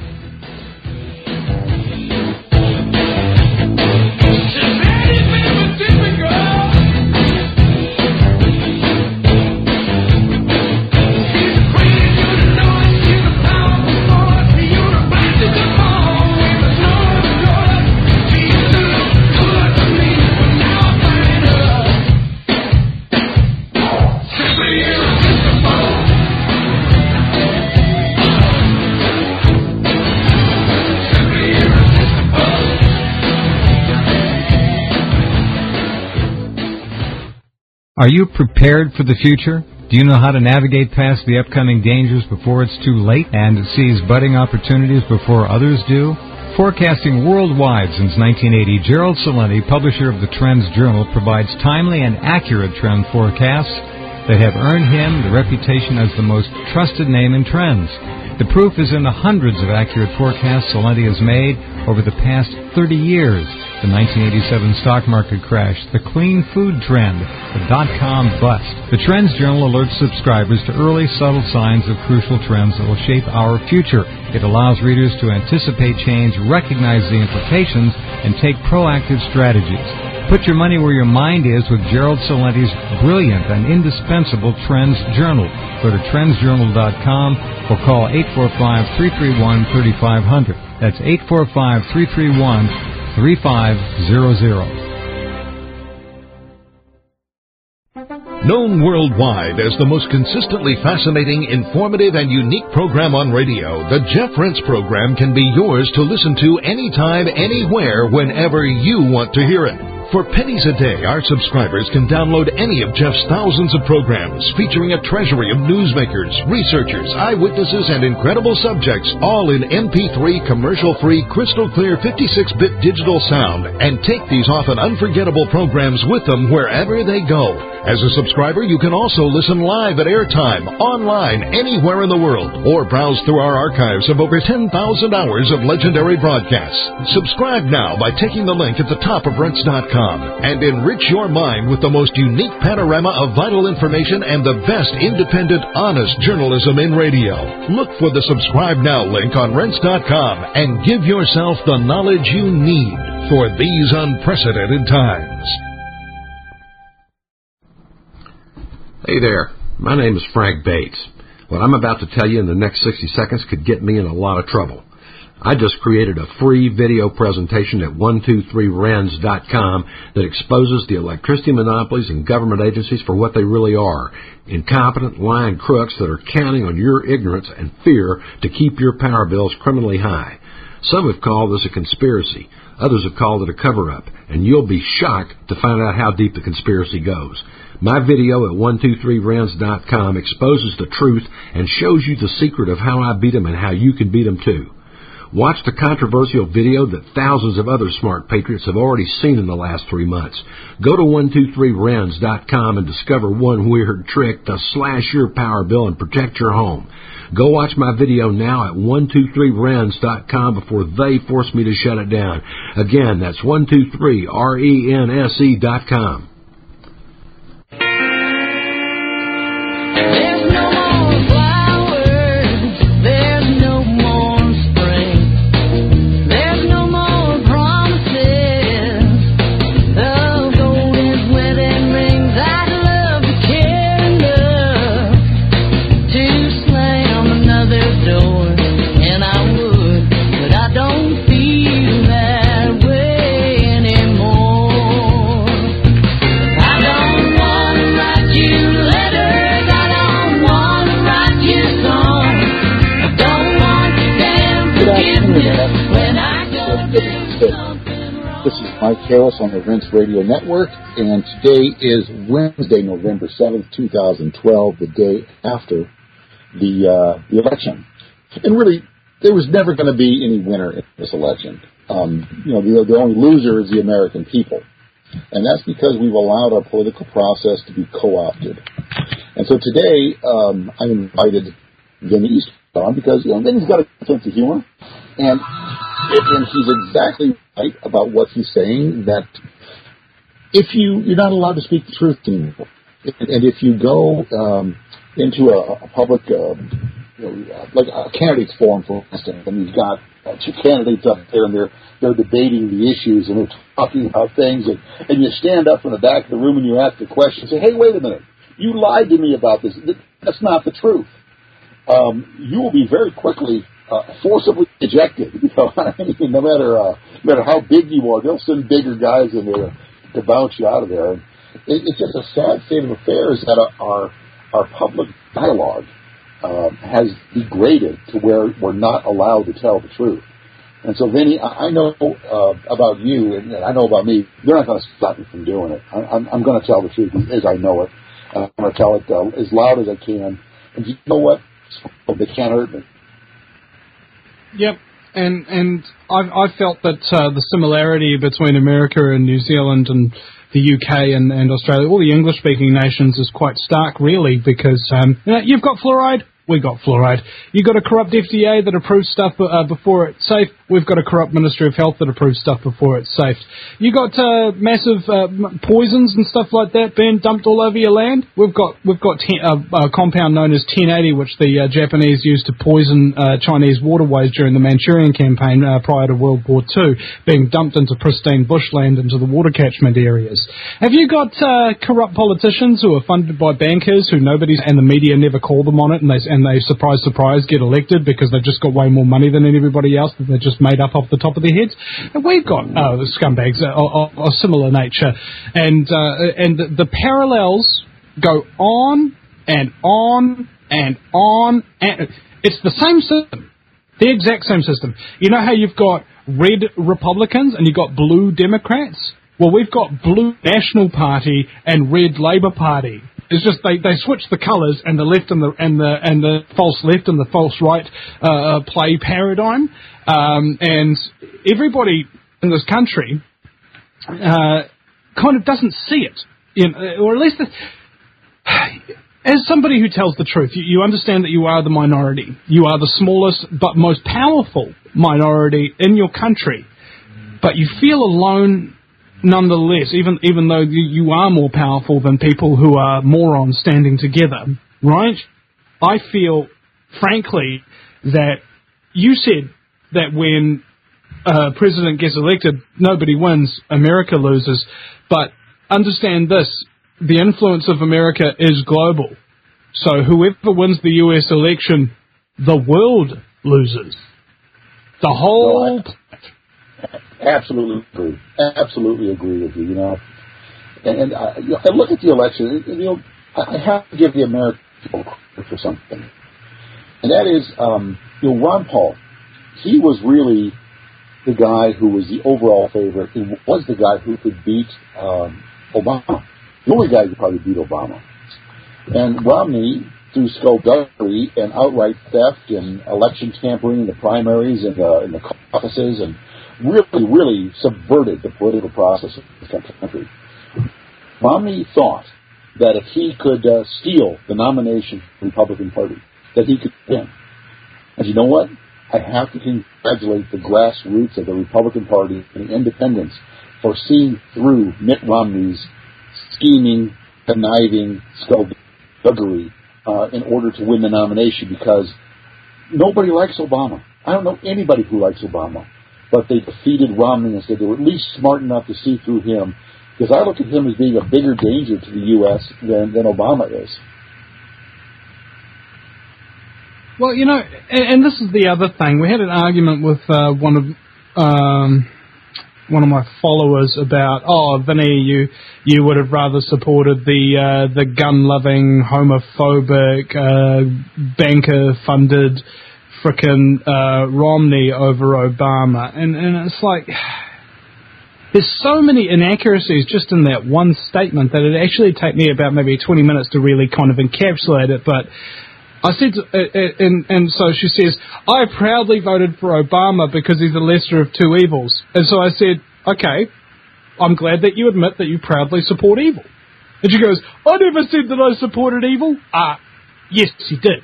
Are you prepared for the future? Do you know how to navigate past the upcoming dangers before it's too late and seize budding opportunities before others do? Forecasting worldwide since nineteen eighty, Gerald Celente, publisher of the Trends Journal, provides timely and accurate trend forecasts that have earned him the reputation as the most trusted name in trends. The proof is in the hundreds of accurate forecasts Celente has made over the past thirty years. The nineteen eighty-seven stock market crash, the clean food trend, the dot-com bust. The Trends Journal alerts subscribers to early, subtle signs of crucial trends that will shape our future. It allows readers to anticipate change, recognize the implications, and take proactive strategies. Put your money where your mind is with Gerald Celente's brilliant and indispensable Trends Journal. Go to trends journal dot com or call eight four five, three three one, three five zero zero. That's eight four five, three three one, three five zero zero. Known worldwide as the most consistently fascinating, informative, and unique program on radio, the Jeff Rense program can be yours to listen to anytime, anywhere, whenever you want to hear it. For pennies a day, our subscribers can download any of Jeff's thousands of programs featuring a treasury of newsmakers, researchers, eyewitnesses, and incredible subjects, all in M P three commercial-free, crystal-clear fifty-six bit digital sound, and take these often unforgettable programs with them wherever they go. As a subscriber, you can also listen live at airtime, online, anywhere in the world, or browse through our archives of over ten thousand hours of legendary broadcasts. Subscribe now by taking the link at the top of rense dot com and enrich your mind with the most unique panorama of vital information and the best independent, honest journalism in radio. Look for the Subscribe Now link on rense dot com and give yourself the knowledge you need for these unprecedented times. Hey there, my name is Frank Bates. What I'm about to tell you in the next sixty seconds could get me in a lot of trouble. I just created a free video presentation at one two three rense dot com that exposes the electricity monopolies and government agencies for what they really are: incompetent, lying crooks that are counting on your ignorance and fear to keep your power bills criminally high. Some have called this a conspiracy. Others have called it a cover-up, and you'll be shocked to find out how deep the conspiracy goes. My video at one two three rense dot com exposes the truth and shows you the secret of how I beat them and how you can beat them too. Watch the controversial video that thousands of other smart patriots have already seen in the last three months. Go to one two three rense dot com and discover one weird trick to slash your power bill and protect your home. Go watch my video now at one two three rense dot com before they force me to shut it down. Again, that's one two three rense dot com. This is Mike Harris on the Rense Radio Network, and today is Wednesday, November seventh, two thousand twelve, the day after the uh, the election. And really, there was never going to be any winner in this election. Um, you know, the, the only loser is the American people. And that's because we've allowed our political process to be co-opted. And so today, um, I invited Vinny East on because, you know, Vinny's got a sense of humor. And, and he's exactly right about what he's saying, that if you, you're not allowed to speak the truth anymore. And, and if you go um, into a, a public, uh, you know, like a candidates forum, for instance, and you've got uh, two candidates up there and they're, they're debating the issues and they're talking about things, and, and you stand up in the back of the room and you ask the question and say, hey, wait a minute, you lied to me about this. That's not the truth. Um, you will be very quickly Uh, forcibly ejected. You know, I mean, no matter uh, no matter how big you are, they'll send bigger guys in there to bounce you out of there. And it, it's just a sad state of affairs that our our public dialogue uh, has degraded to where we're not allowed to tell the truth. And so, Vinny, I, I know uh, about you, and I know about me. They're not going to stop me from doing it. I, I'm, I'm going to tell the truth as I know it. Uh, I'm going to tell it uh, as loud as I can. And you know what? They can't hurt me. Yep, and and I've, I've felt that uh, the similarity between America and New Zealand and the U K and, and Australia, all the English-speaking nations, is quite stark, really, because um, you know, you've got fluoride, we got fluoride. You've got a corrupt F D A that approves stuff uh, before it's safe. We've got a corrupt Ministry of Health that approves stuff before it's safe. You got uh, massive uh, poisons and stuff like that being dumped all over your land. We've got we've got ten, uh, a compound known as ten eighty, which the uh, Japanese used to poison uh, Chinese waterways during the Manchurian campaign uh, prior to World War Two, being dumped into pristine bushland into the water catchment areas. Have you got uh, corrupt politicians who are funded by bankers who nobody's and the media never call them on it, and they and they surprise surprise get elected because they've just got way more money than anybody else that they're just made up off the top of their heads? And we've got uh, scumbags of, of similar nature, and uh, and the, the parallels go on and on and on, and it's the same system, the exact same system. You know how you've got red Republicans and you've got blue Democrats? Well, we've got Blue National Party and Red Labour Party. It's just they, they switch the colours and the left and the and the and the false left and the false right uh, play paradigm, um, and everybody in this country uh, kind of doesn't see it, you know, or at least the, as somebody who tells the truth, you, you understand that you are the minority. You are the smallest but most powerful minority in your country, but you feel alone. Nonetheless, even even though you, you are more powerful than people who are morons standing together, right? I feel, frankly, that you said that when a president gets elected, nobody wins, America loses. But understand this, the influence of America is global. So whoever wins the U S election, the world loses. The whole... No, Absolutely agree. Absolutely agree with you. You know, and, and I, you know, I look at the election. And, you know, I have to give the American people credit for something, and that is, um, you know, Ron Paul. He was really the guy who was the overall favorite. He was the guy who could beat um, Obama. The only guy who could probably beat Obama. And Romney, through skullduggery and outright theft and election tampering in the primaries and the, in the caucuses and really, really subverted the political process of the country. Romney thought that if he could uh, steal the nomination from the Republican Party, that he could win. And you know what? I have to congratulate the grassroots of the Republican Party and the independents for seeing through Mitt Romney's scheming, conniving, skullduggery uh, in order to win the nomination, because nobody likes Obama. I don't know anybody who likes Obama. But they defeated Romney and said they were at least smart enough to see through him, because I look at him as being a bigger danger to the U S than, than Obama is. Well, you know, and, and this is the other thing. We had an argument with uh, one of um, one of my followers about, oh, Vinny, you you would have rather supported the uh, the gun-loving, homophobic, uh, banker-funded frickin' uh, Romney over Obama, and and it's like there's so many inaccuracies just in that one statement that it actually take me about maybe twenty minutes to really kind of encapsulate it. But I said, to, uh, and and so she says, I proudly voted for Obama because he's the lesser of two evils, and so I said, okay, I'm glad that you admit that you proudly support evil. And she goes, I never said that I supported evil. Ah, uh, yes, you did.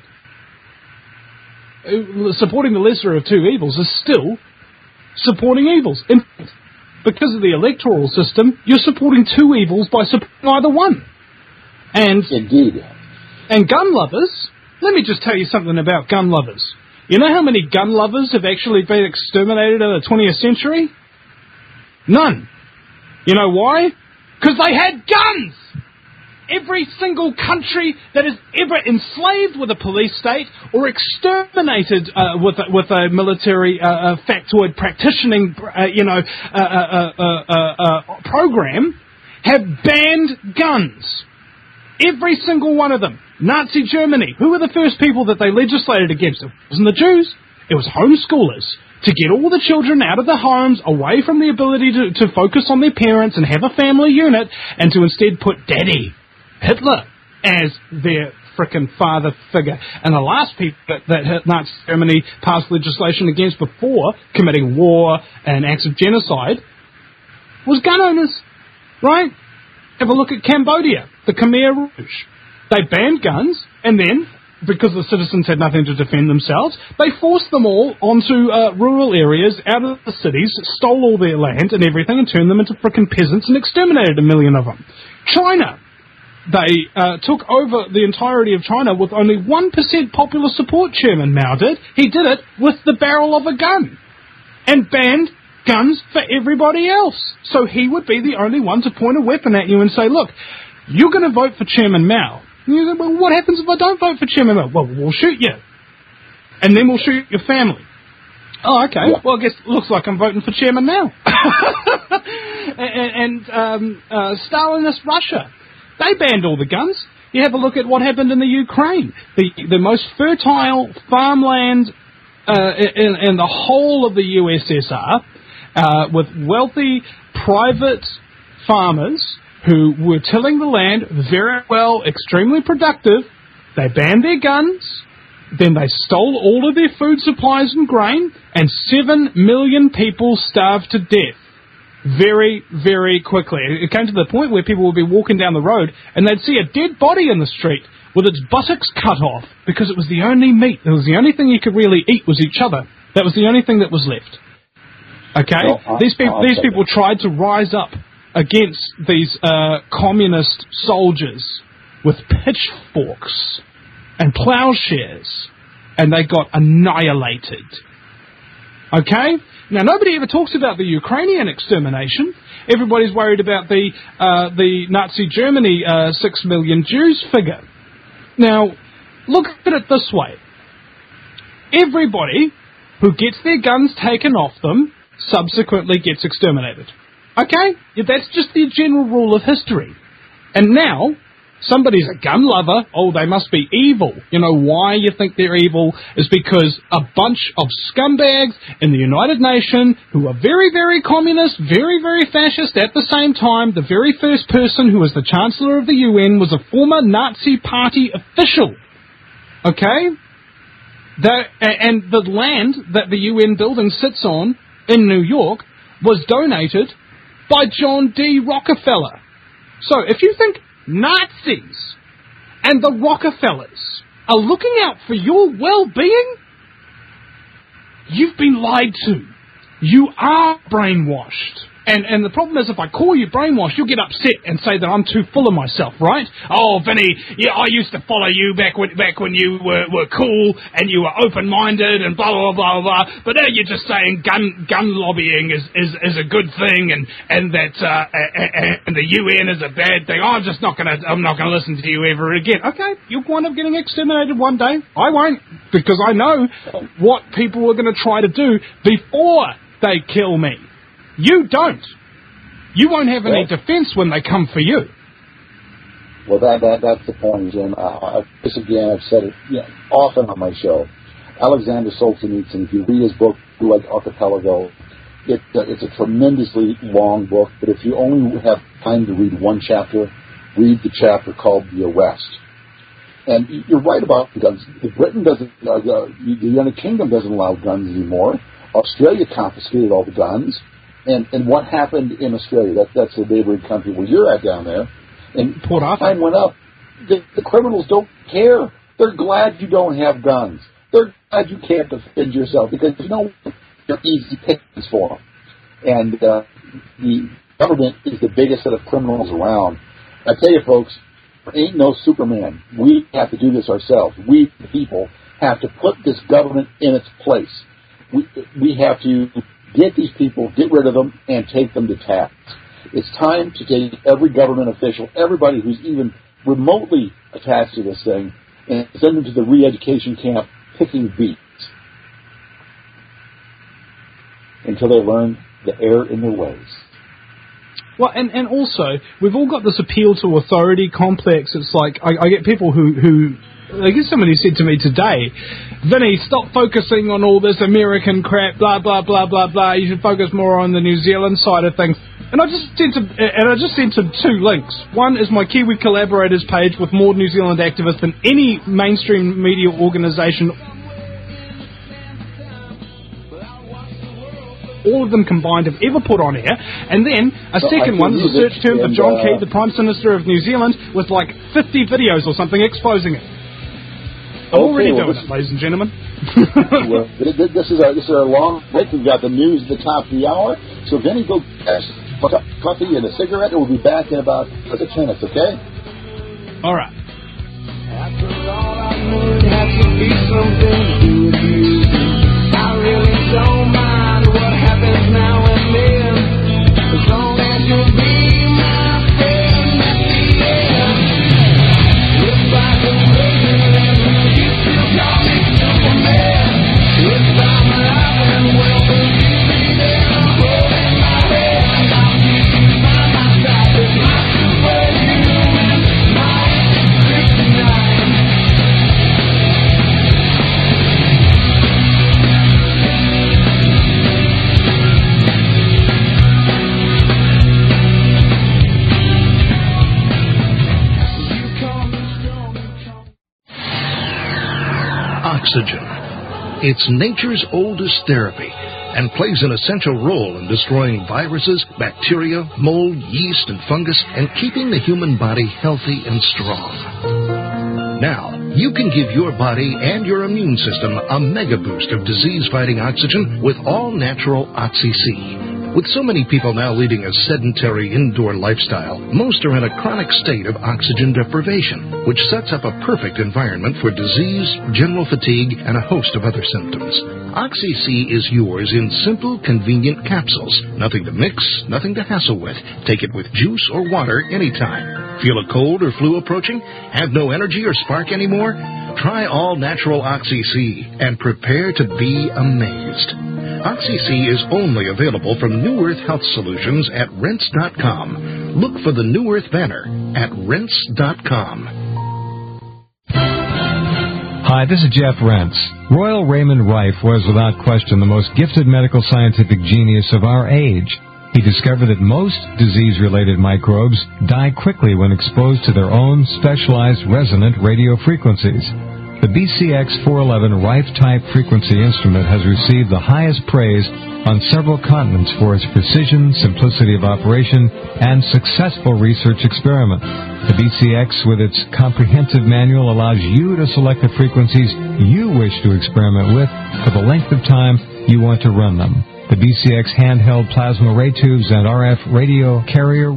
Supporting the lesser of two evils is still supporting evils. In fact, because of the electoral system, you're supporting two evils by supporting either one. And indeed. And gun lovers, let me just tell you something about gun lovers. You know how many gun lovers have actually been exterminated in the twentieth century? None. You know why? Because they had guns! Every single country that has ever enslaved with a police state or exterminated uh, with a, with a military uh, uh, factoid practicing, uh, you know, uh, uh, uh, uh, uh, program have banned guns. Every single one of them. Nazi Germany. Who were the first people that they legislated against? It wasn't the Jews. It was homeschoolers. To get all the children out of the homes, away from the ability to, to focus on their parents and have a family unit, and to instead put daddy, Hitler, as their frickin' father figure. And the last people that, that Nazi Germany passed legislation against before committing war and acts of genocide was gun owners, right? Have a look at Cambodia, the Khmer Rouge. They banned guns, and then, because the citizens had nothing to defend themselves, they forced them all onto uh, rural areas, out of the cities, stole all their land and everything, and turned them into frickin' peasants and exterminated a million of them. China. They uh, took over the entirety of China with only one percent popular support, Chairman Mao did. He did it with the barrel of a gun and banned guns for everybody else. So he would be the only one to point a weapon at you and say, look, you're going to vote for Chairman Mao. And you go, well, what happens if I don't vote for Chairman Mao? Well, we'll shoot you. And then we'll shoot your family. Oh, okay. Yeah. Well, I guess it looks like I'm voting for Chairman Mao. and and um, uh, Stalinist Russia. They banned all the guns. You have a look at what happened in the Ukraine. The the most fertile farmland uh, in, in the whole of the U S S R, uh, with wealthy private farmers who were tilling the land very well, extremely productive. They banned their guns. Then they stole all of their food supplies and grain, and seven million people starved to death very, very quickly. It came to the point where people would be walking down the road and they'd see a dead body in the street with its buttocks cut off because it was the only meat. It was the only thing you could really eat was each other. That was the only thing that was left. Okay? Well, I, these people, these people tried to rise up against these uh, communist soldiers with pitchforks and plowshares, and they got annihilated. Okay? Now, nobody ever talks about the Ukrainian extermination. Everybody's worried about the uh, the Nazi Germany uh, six million Jews figure. Now, look at it this way. Everybody who gets their guns taken off them subsequently gets exterminated. Okay? That's just the general rule of history. And now, somebody's a gun lover. Oh, they must be evil. You know why you think they're evil is because a bunch of scumbags in the United Nations who are very, very communist, very, very fascist at the same time. The very first person who was the Chancellor of the U N was a former Nazi Party official. Okay? The, and the land that the U N building sits on in New York was donated by John D. Rockefeller. So if you think Nazis and the Rockefellers are looking out for your well-being, you've been lied to. You are brainwashed. And and the problem is, if I call you brainwashed, you'll get upset and say that I'm too full of myself, right? Oh, Vinny, yeah, I used to follow you back when back when you were, were cool and you were open-minded and blah, blah, blah, blah. But now you're just saying gun gun lobbying is, is, is a good thing and and that uh, and the U N is a bad thing. Oh, I'm just not gonna I'm not gonna listen to you ever again. Okay, you'll wind up getting exterminated one day. I won't, because I know what people are going to try to do before they kill me. You don't. You won't have any well, defense when they come for you. Well, that, that that's the point, Jim. Uh, this again, I've said it you know, often on my show. Alexander Solzhenitsyn, if you read his book, Blue Like Archipelago, it, uh, it's a tremendously long book, but if you only have time to read one chapter, read the chapter called The Arrest. And you're right about guns. Britain doesn't, uh, the United Kingdom doesn't allow guns anymore. Australia confiscated all the guns. And and what happened in Australia? That that's the neighboring country where you're at down there. And Port Arthur. Time went up. The, the criminals don't care. They're glad you don't have guns. They're glad you can't defend yourself because you know they're easy pickings for them. And uh, the government is the biggest set of criminals around. I tell you, folks, there ain't no Superman. We have to do this ourselves. We, the people, have to put this government in its place. We we have to get these people, get rid of them, and take them to task. It's time to take every government official, everybody who's even remotely attached to this thing, and send them to the re-education camp picking beets until they learn the error in their ways. Well, and, and also, we've all got this appeal to authority complex. It's like, I, I get people who... who I guess somebody said to me today, Vinny, stop focusing on all this American crap, blah, blah, blah, blah, blah. You should focus more on the New Zealand side of things. And I just sent him, and I just sent him two links. One is my Kiwi Collaborators page with more New Zealand activists than any mainstream media organisation. All of them combined have ever put on air. And then a so second one is a search term for John uh, Key, the Prime Minister of New Zealand, with like fifty videos or something exposing it. I'm okay, already well, doing it, ladies and gentlemen. Well, this is our this is our long break. We've got the news at the top of the hour. So Vinny, go get a cup of coffee and a cigarette, and we'll be back in about six minutes, okay? All right. After all, I knew it had to be something to do with you. I really don't mind what happens now and then, as long as you'll be my friend at the end. If I can wait and you still call me Superman, if I'm alive and well, then you be there holding my hand. I'll keep you by my side with my superhuman might. Kryptonite. oxygen. It's nature's oldest therapy and plays an essential role in destroying viruses, bacteria, mold, yeast, and fungus, and keeping the human body healthy and strong. Now, you can give your body and your immune system a mega boost of disease-fighting oxygen with all-natural Oxy-C. With so many people now leading a sedentary indoor lifestyle, most are in a chronic state of oxygen deprivation, which sets up a perfect environment for disease, general fatigue, and a host of other symptoms. Oxy-C is yours in simple, convenient capsules. Nothing to mix, nothing to hassle with. Take it with juice or water anytime. Feel a cold or flu approaching? Have no energy or spark anymore? Try all-natural Oxy-C and prepare to be amazed. Oxy-C is only available from New Earth Health Solutions at Rense dot com. Look for the New Earth banner at Rense dot com. Hi, this is Jeff Rentz. Royal Raymond Rife was without question the most gifted medical scientific genius of our age. He discovered that most disease-related microbes die quickly when exposed to their own specialized resonant radio frequencies. The B C X four eleven Rife-type frequency instrument has received the highest praise on several continents for its precision, simplicity of operation, and successful research experiment. The B C X, with its comprehensive manual, allows you to select the frequencies you wish to experiment with for the length of time you want to run them. The B C X handheld plasma ray tubes and R F radio carrier.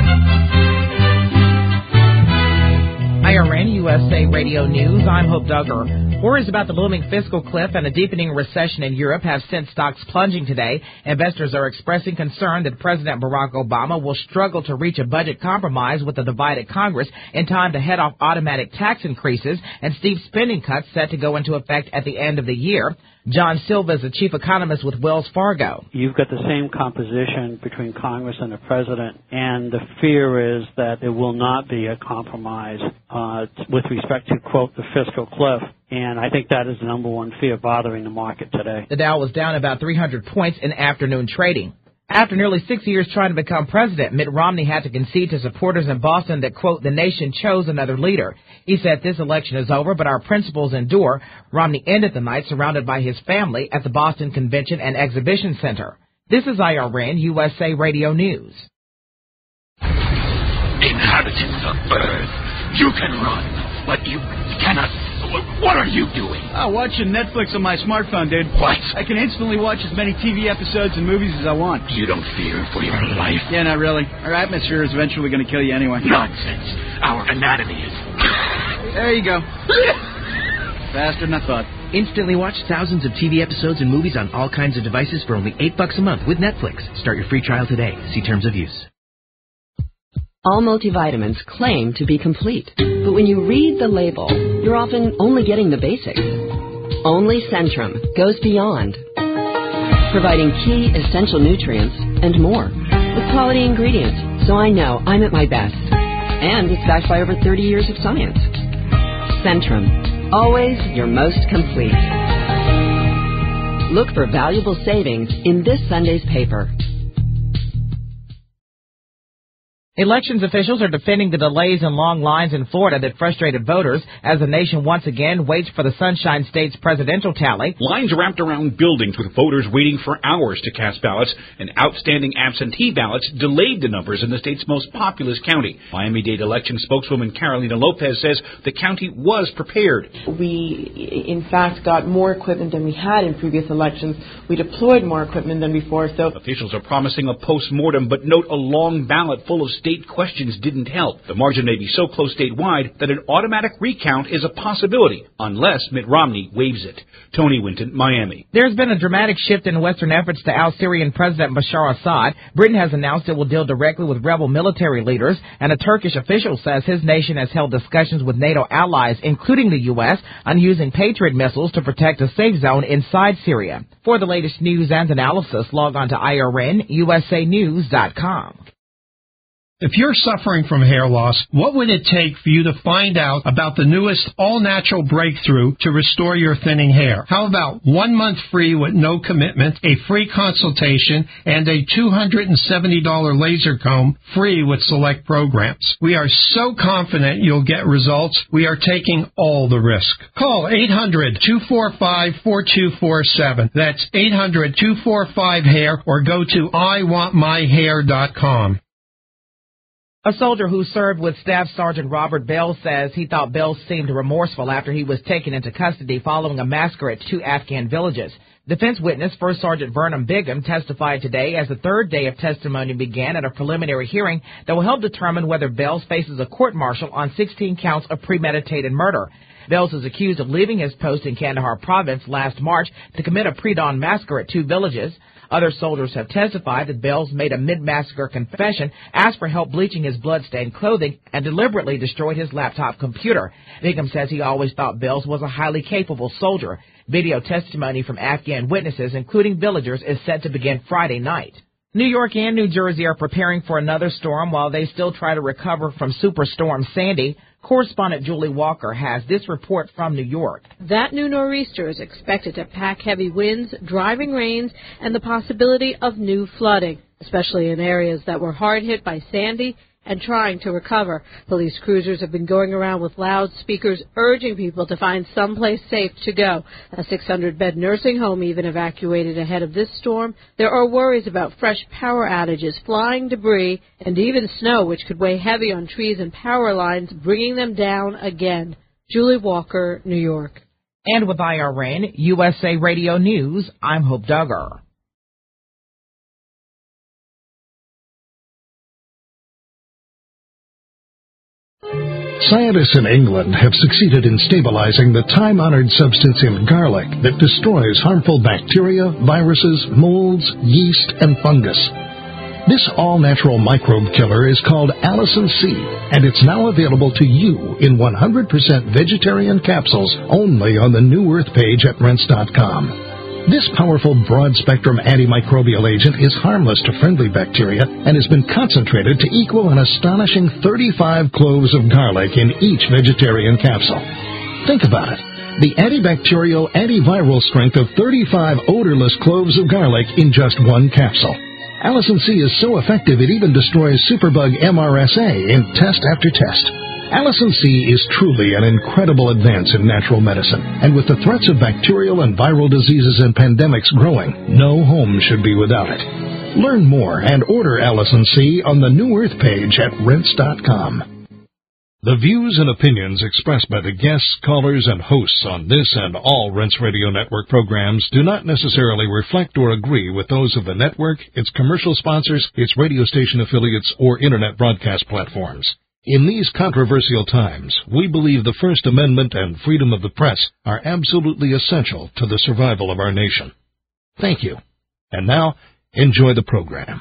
I R N U S A Radio News. I'm Hope Duggar. Worries about the looming fiscal cliff and a deepening recession in Europe have sent stocks plunging today. Investors are expressing concern that President Barack Obama will struggle to reach a budget compromise with a divided Congress in time to head off automatic tax increases and steep spending cuts set to go into effect at the end of the year. John Silva is the chief economist with Wells Fargo. You've got the same composition between Congress and the president, and the fear is that there will not be a compromise uh, with respect to, quote, the fiscal cliff. And I think that is the number one fear bothering the market today. The Dow was down about three hundred points in afternoon trading. After nearly six years trying to become president, Mitt Romney had to concede to supporters in Boston that, quote, the nation chose another leader. He said this election is over, but our principles endure. Romney ended the night surrounded by his family at the Boston Convention and Exhibition Center. This is I R N U S A Radio News. Inhabitants of Earth, you can run, but you cannot. What are you doing? Oh, watching Netflix on my smartphone, dude. What? I can instantly watch as many T V episodes and movies as I want. You don't fear for your life? Yeah, not really. Our atmosphere is eventually going to kill you anyway. Nonsense. Our anatomy is... There you go. Faster than I thought. Instantly watch thousands of T V episodes and movies on all kinds of devices for only eight bucks a month with Netflix. Start your free trial today. See terms of use. All multivitamins claim to be complete, but when you read the label, you're often only getting the basics. Only Centrum goes beyond, providing key essential nutrients and more with quality ingredients, so I know I'm at my best. And it's backed by over thirty years of science. Centrum, always your most complete. Look for valuable savings in this Sunday's paper. Elections officials are defending the delays and long lines in Florida that frustrated voters as the nation once again waits for the Sunshine State's presidential tally. Lines wrapped around buildings with voters waiting for hours to cast ballots, and outstanding absentee ballots delayed the numbers in the state's most populous county. Miami-Dade election spokeswoman Carolina Lopez says the county was prepared. We, in fact, got more equipment than we had in previous elections. We deployed more equipment than before. So officials are promising a post-mortem, but note a long ballot full of state questions didn't help. The margin may be so close statewide that an automatic recount is a possibility, unless Mitt Romney waives it. Tony Winton, Miami. There's been a dramatic shift in Western efforts to oust Syrian President Bashar Assad. Britain has announced it will deal directly with rebel military leaders, and a Turkish official says his nation has held discussions with NATO allies, including the U S, on using Patriot missiles to protect a safe zone inside Syria. For the latest news and analysis, log on to I R N U S A news dot com. If you're suffering from hair loss, what would it take for you to find out about the newest all-natural breakthrough to restore your thinning hair? How about one month free with no commitment, a free consultation, and a two hundred seventy dollars laser comb free with select programs? We are so confident you'll get results, we are taking all the risk. Call eight hundred, two four five, four two four seven. That's eight hundred, two four five, hair or go to I want my hair dot com. A soldier who served with Staff Sergeant Robert Bell says he thought Bell seemed remorseful after he was taken into custody following a massacre at two Afghan villages. Defense witness First Sergeant Vernon Bigham testified today as the third day of testimony began at a preliminary hearing that will help determine whether Bells faces a court-martial on sixteen counts of premeditated murder. Bells is accused of leaving his post in Kandahar province last March to commit a pre-dawn massacre at two villages. Other soldiers have testified that Bells made a mid-massacre confession, asked for help bleaching his blood-stained clothing, and deliberately destroyed his laptop computer. Bigham says he always thought Bells was a highly capable soldier. Video testimony from Afghan witnesses, including villagers, is set to begin Friday night. New York and New Jersey are preparing for another storm while they still try to recover from Superstorm Sandy. Correspondent Julie Walker has this report from New York. That new nor'easter is expected to pack heavy winds, driving rains, and the possibility of new flooding, especially in areas that were hard hit by Sandy and trying to recover. Police cruisers have been going around with loudspeakers urging people to find someplace safe to go. A six hundred bed nursing home even evacuated ahead of this storm. There are worries about fresh power outages, flying debris, and even snow, which could weigh heavy on trees and power lines, bringing them down again. Julie Walker, New York. And with I R N, U S A Radio News, I'm Hope Duggar. Scientists in England have succeeded in stabilizing the time-honored substance in garlic that destroys harmful bacteria, viruses, molds, yeast, and fungus. This all-natural microbe killer is called Allicin C, and it's now available to you in one hundred percent vegetarian capsules only on the New Earth page at rense dot com. This powerful broad-spectrum antimicrobial agent is harmless to friendly bacteria and has been concentrated to equal an astonishing thirty-five cloves of garlic in each vegetarian capsule. Think about it. The antibacterial, antiviral strength of thirty-five odorless cloves of garlic in just one capsule. Allicin C is so effective it even destroys superbug M R S A in test after test. Allicin C is truly an incredible advance in natural medicine, and with the threats of bacterial and viral diseases and pandemics growing, no home should be without it. Learn more and order Allicin C on the New Earth page at rense dot com. The views and opinions expressed by the guests, callers, and hosts on this and all Rense Radio Network programs do not necessarily reflect or agree with those of the network, its commercial sponsors, its radio station affiliates, or Internet broadcast platforms. In these controversial times, we believe the First Amendment and freedom of the press are absolutely essential to the survival of our nation. Thank you. And now, enjoy the program.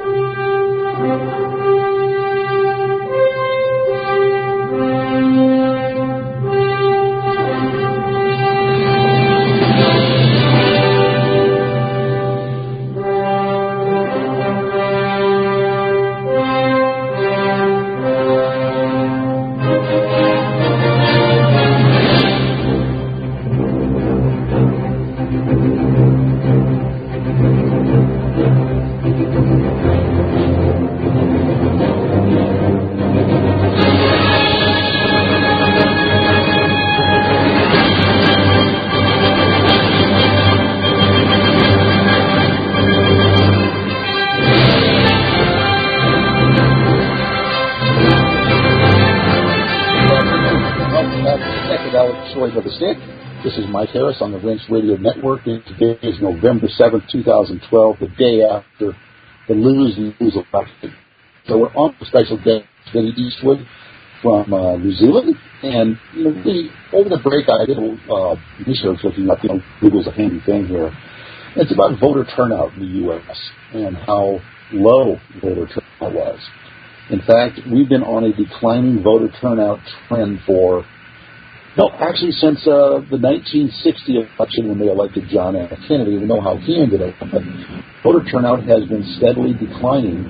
Of the Stick. This is Mike Harris on the Rense Radio Network, and today is November seventh, two thousand twelve, the day after the lose-lose election. So we're on a special day. Vinny Eastwood from uh, New Zealand, and you know, the, over the break I did a little uh, research looking up, you know, Google's a handy thing here. It's about voter turnout in the U S and how low voter turnout was. In fact, we've been on a declining voter turnout trend for No, actually, since uh, the nineteen sixty election when they elected John F. Kennedy, we know how he ended up, but voter turnout has been steadily declining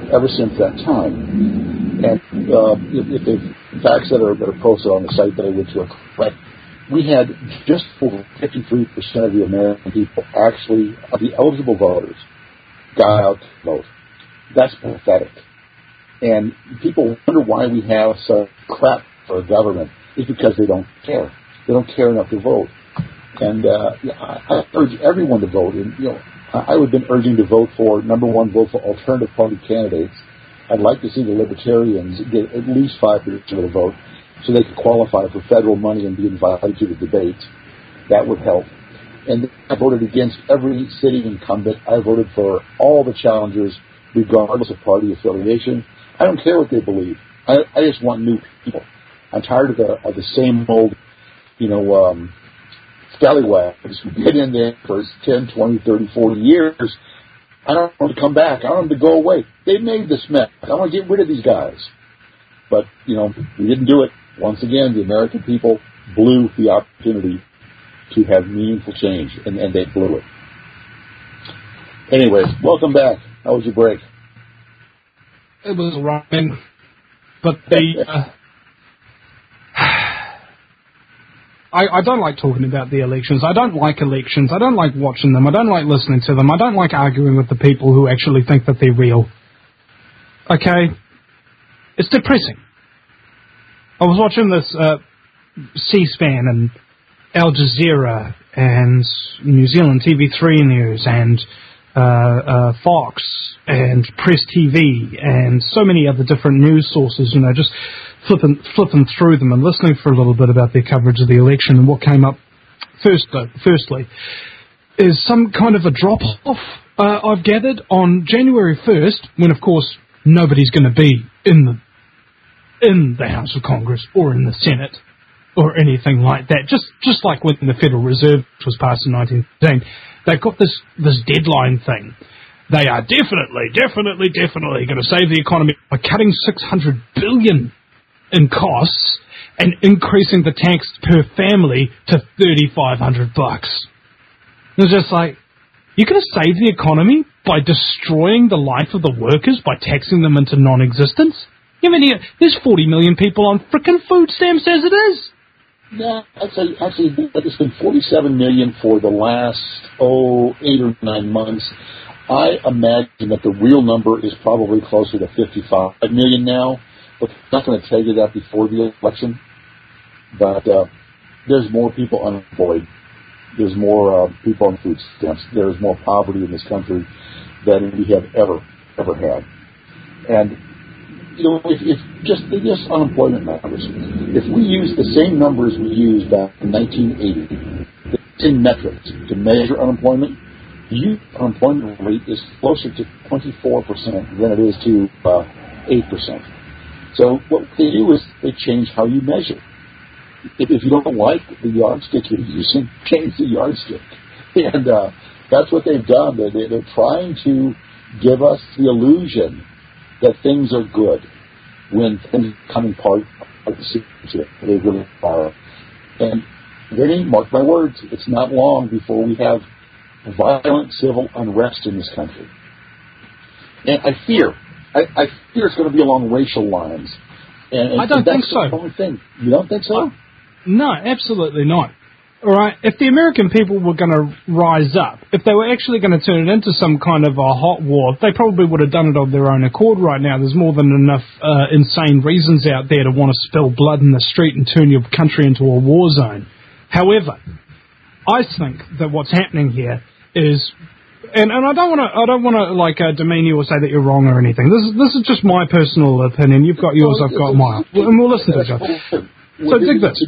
ever since that time. And uh, if, if the facts that are, that are posted on the site that I went to are correct, we had just over fifty-three percent of the American people actually, of the eligible voters, got out to vote. That's pathetic. And people wonder why we have such crap for a government. It's because they don't care. They don't care enough to vote. And uh, I, I urge everyone to vote. And you know, I would have been urging to vote for, number one, vote for alternative party candidates. I'd like to see the Libertarians get at least five percent of the vote so they could qualify for federal money and be invited to the debates. That would help. And I voted against every sitting incumbent. I voted for all the challengers, regardless of party affiliation. I don't care what they believe. I, I just want new people. I'm tired of the, of the same old, you know, um, scallywags who've been in there for ten, twenty, thirty, forty years. I don't want them to come back. I want them to go away. They made this mess. I want to get rid of these guys. But, you know, we didn't do it. Once again, the American people blew the opportunity to have meaningful change, and, and they blew it. Anyways, welcome back. How was your break? It was rocking, but the uh, I, I don't like talking about the elections. I don't like elections. I don't like watching them. I don't like listening to them. I don't like arguing with the people who actually think that they're real. Okay? It's depressing. I was watching this uh, C-SPAN and Al Jazeera and New Zealand T V three News and uh, uh, Fox and Press T V and so many other different news sources, you know, just flipping, flipping through them and listening for a little bit about their coverage of the election. And what came up first, uh, firstly is some kind of a drop-off, uh, I've gathered, on January first, when, of course, nobody's going to be in the in the House of Congress or in the Senate or anything like that. Just just like when the Federal Reserve was passed in nineteen fifteen, they've got this, this deadline thing. They are definitely, definitely, definitely going to save the economy by cutting six hundred billion dollars in costs and increasing the tax per family to thirty-five hundred bucks. It's just like, you're going to save the economy by destroying the life of the workers by taxing them into non-existence? You mean, there's forty million people on frickin' food stamps as it is. No, actually, actually, it's been forty-seven million for the last, oh, eight or nine months. I imagine that the real number is probably closer to fifty-five million now, but I'm not going to tell you that before the election. But uh, there's more people unemployed. There's more uh, people on food stamps. There's more poverty in this country than we have ever, ever had. And you know, if, if just just unemployment numbers, if we use the same numbers we used back in nineteen eighty, the same metrics to measure unemployment, the youth unemployment rate is closer to twenty-four percent than it is to uh, eight percent. So what they do is they change how you measure. If, if you don't like the yardstick you're using, change the yardstick. And uh, that's what they've done. They're, they're trying to give us the illusion that things are good when things are coming part of the secret. They really are. And Vinny, mark my words, it's not long before we have violent civil unrest in this country. And I fear, I, I fear it's going to be along racial lines. And, and I don't and that's think so. The only thing. You don't think so? No, absolutely not. All right, if the American people were going to rise up, if they were actually going to turn it into some kind of a hot war, they probably would have done it of their own accord right now. There's more than enough uh, insane reasons out there to want to spill blood in the street and turn your country into a war zone. However, I think that what's happening here is, and, and I don't want to, I don't want to like uh, demean you or say that you're wrong or anything. This is this is just my personal opinion. You've got yours, I've got mine, and we'll listen to each other. So dig this.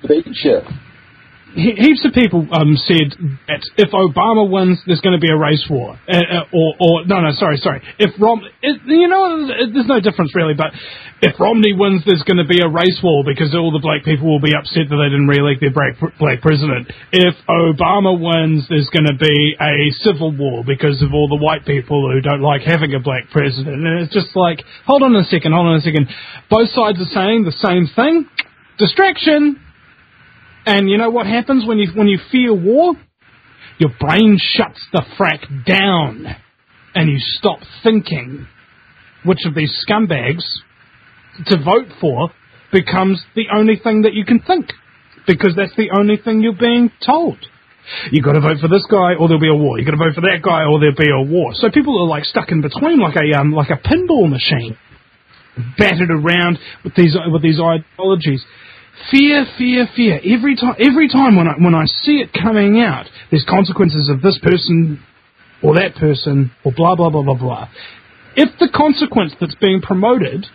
Heaps of people um, said that if Obama wins, there's going to be a race war. Uh, uh, or, or, no, no, sorry, sorry. If Rom, it, you know, it, there's no difference really, but if Romney wins, there's going to be a race war because all the black people will be upset that they didn't re-elect their black, black president. If Obama wins, there's going to be a civil war because of all the white people who don't like having a black president. And it's just like, hold on a second, hold on a second. Both sides are saying the same thing. Distraction. And you know what happens when you when you fear war? Your brain shuts the frack down, and you stop thinking. which of these scumbags to vote for becomes the only thing that you can think, because that's the only thing you're being told. You've got to vote for this guy or there'll be a war. You've got to vote for that guy or there'll be a war. So people are like stuck in between, like a um, like a pinball machine, battered around with these with these ideologies. Fear, fear, fear. Every time, every time when I when I see it coming out, there's consequences of this person or that person or blah blah blah blah blah. If the consequence that's being promoted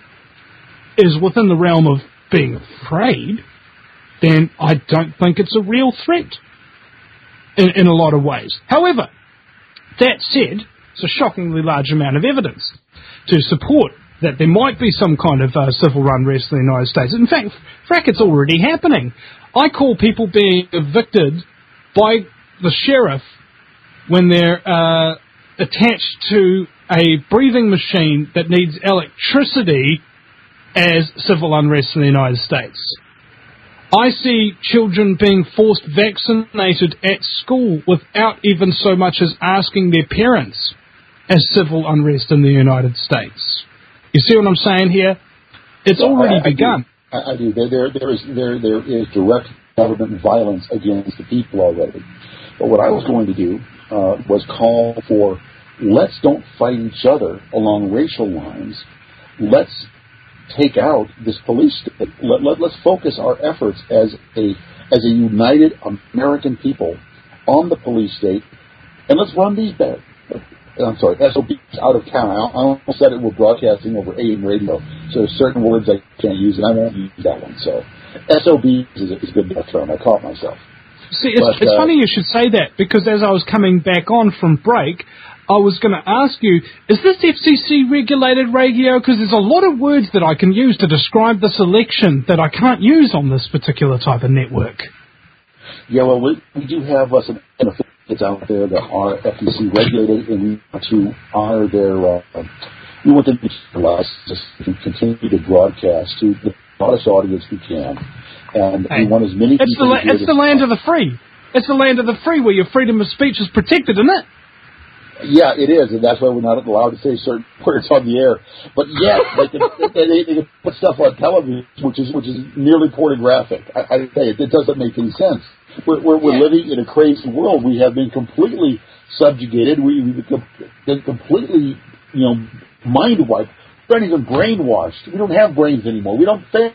is within the realm of being afraid, then I don't think it's a real threat. In, in a lot of ways. However, that said, it's a shockingly large amount of evidence to support that there might be some kind of uh, civil unrest in the United States. In fact, frack, it's already happening. I call people being evicted by the sheriff when they're uh, attached to a breathing machine that needs electricity as civil unrest in the United States. I see children being forced vaccinated at school without even so much as asking their parents as civil unrest in the United States. You see what I'm saying here? It's well, already I, I begun. Do. I, I do. There, there, there, is, there, there is direct government violence against the people already. But what I was going to do uh, was call for, let's don't fight each other along racial lines. Let's take out this police state. Let, let, let's focus our efforts as a as a united American people on the police state, and let's run these better. I'm sorry, S O Bs out of town. I, I almost said it. We're broadcasting over A M radio, so there's certain words I can't use, and I won't use that one. So S O Bs is a, is a good enough term. I caught myself. See, it's, but, it's uh, funny you should say that, because as I was coming back on from break, I was going to ask you, is this F C C-regulated radio? Because there's a lot of words that I can use to describe this election that I can't use on this particular type of network. Yeah, well, we, we do have uh, some affiliates out there that are F C C-regulated, and we want to honor their, uh, we want them to utilize us to continue to broadcast to the broadest audience we can. And hey, we want as many it's people the, to It's the land of the free. It's the land of the free where your freedom of speech is protected, isn't it? Yeah, it is, and that's why we're not allowed to say certain words on the air. But yet, they can, they, they can put stuff on television, which is which is nearly pornographic. I, I say it, it doesn't make any sense. We're, we're, we're living in a crazy world. We have been completely subjugated. We, we've been completely, you know, mind wiped. We're not even brainwashed. We don't have brains anymore. We don't think.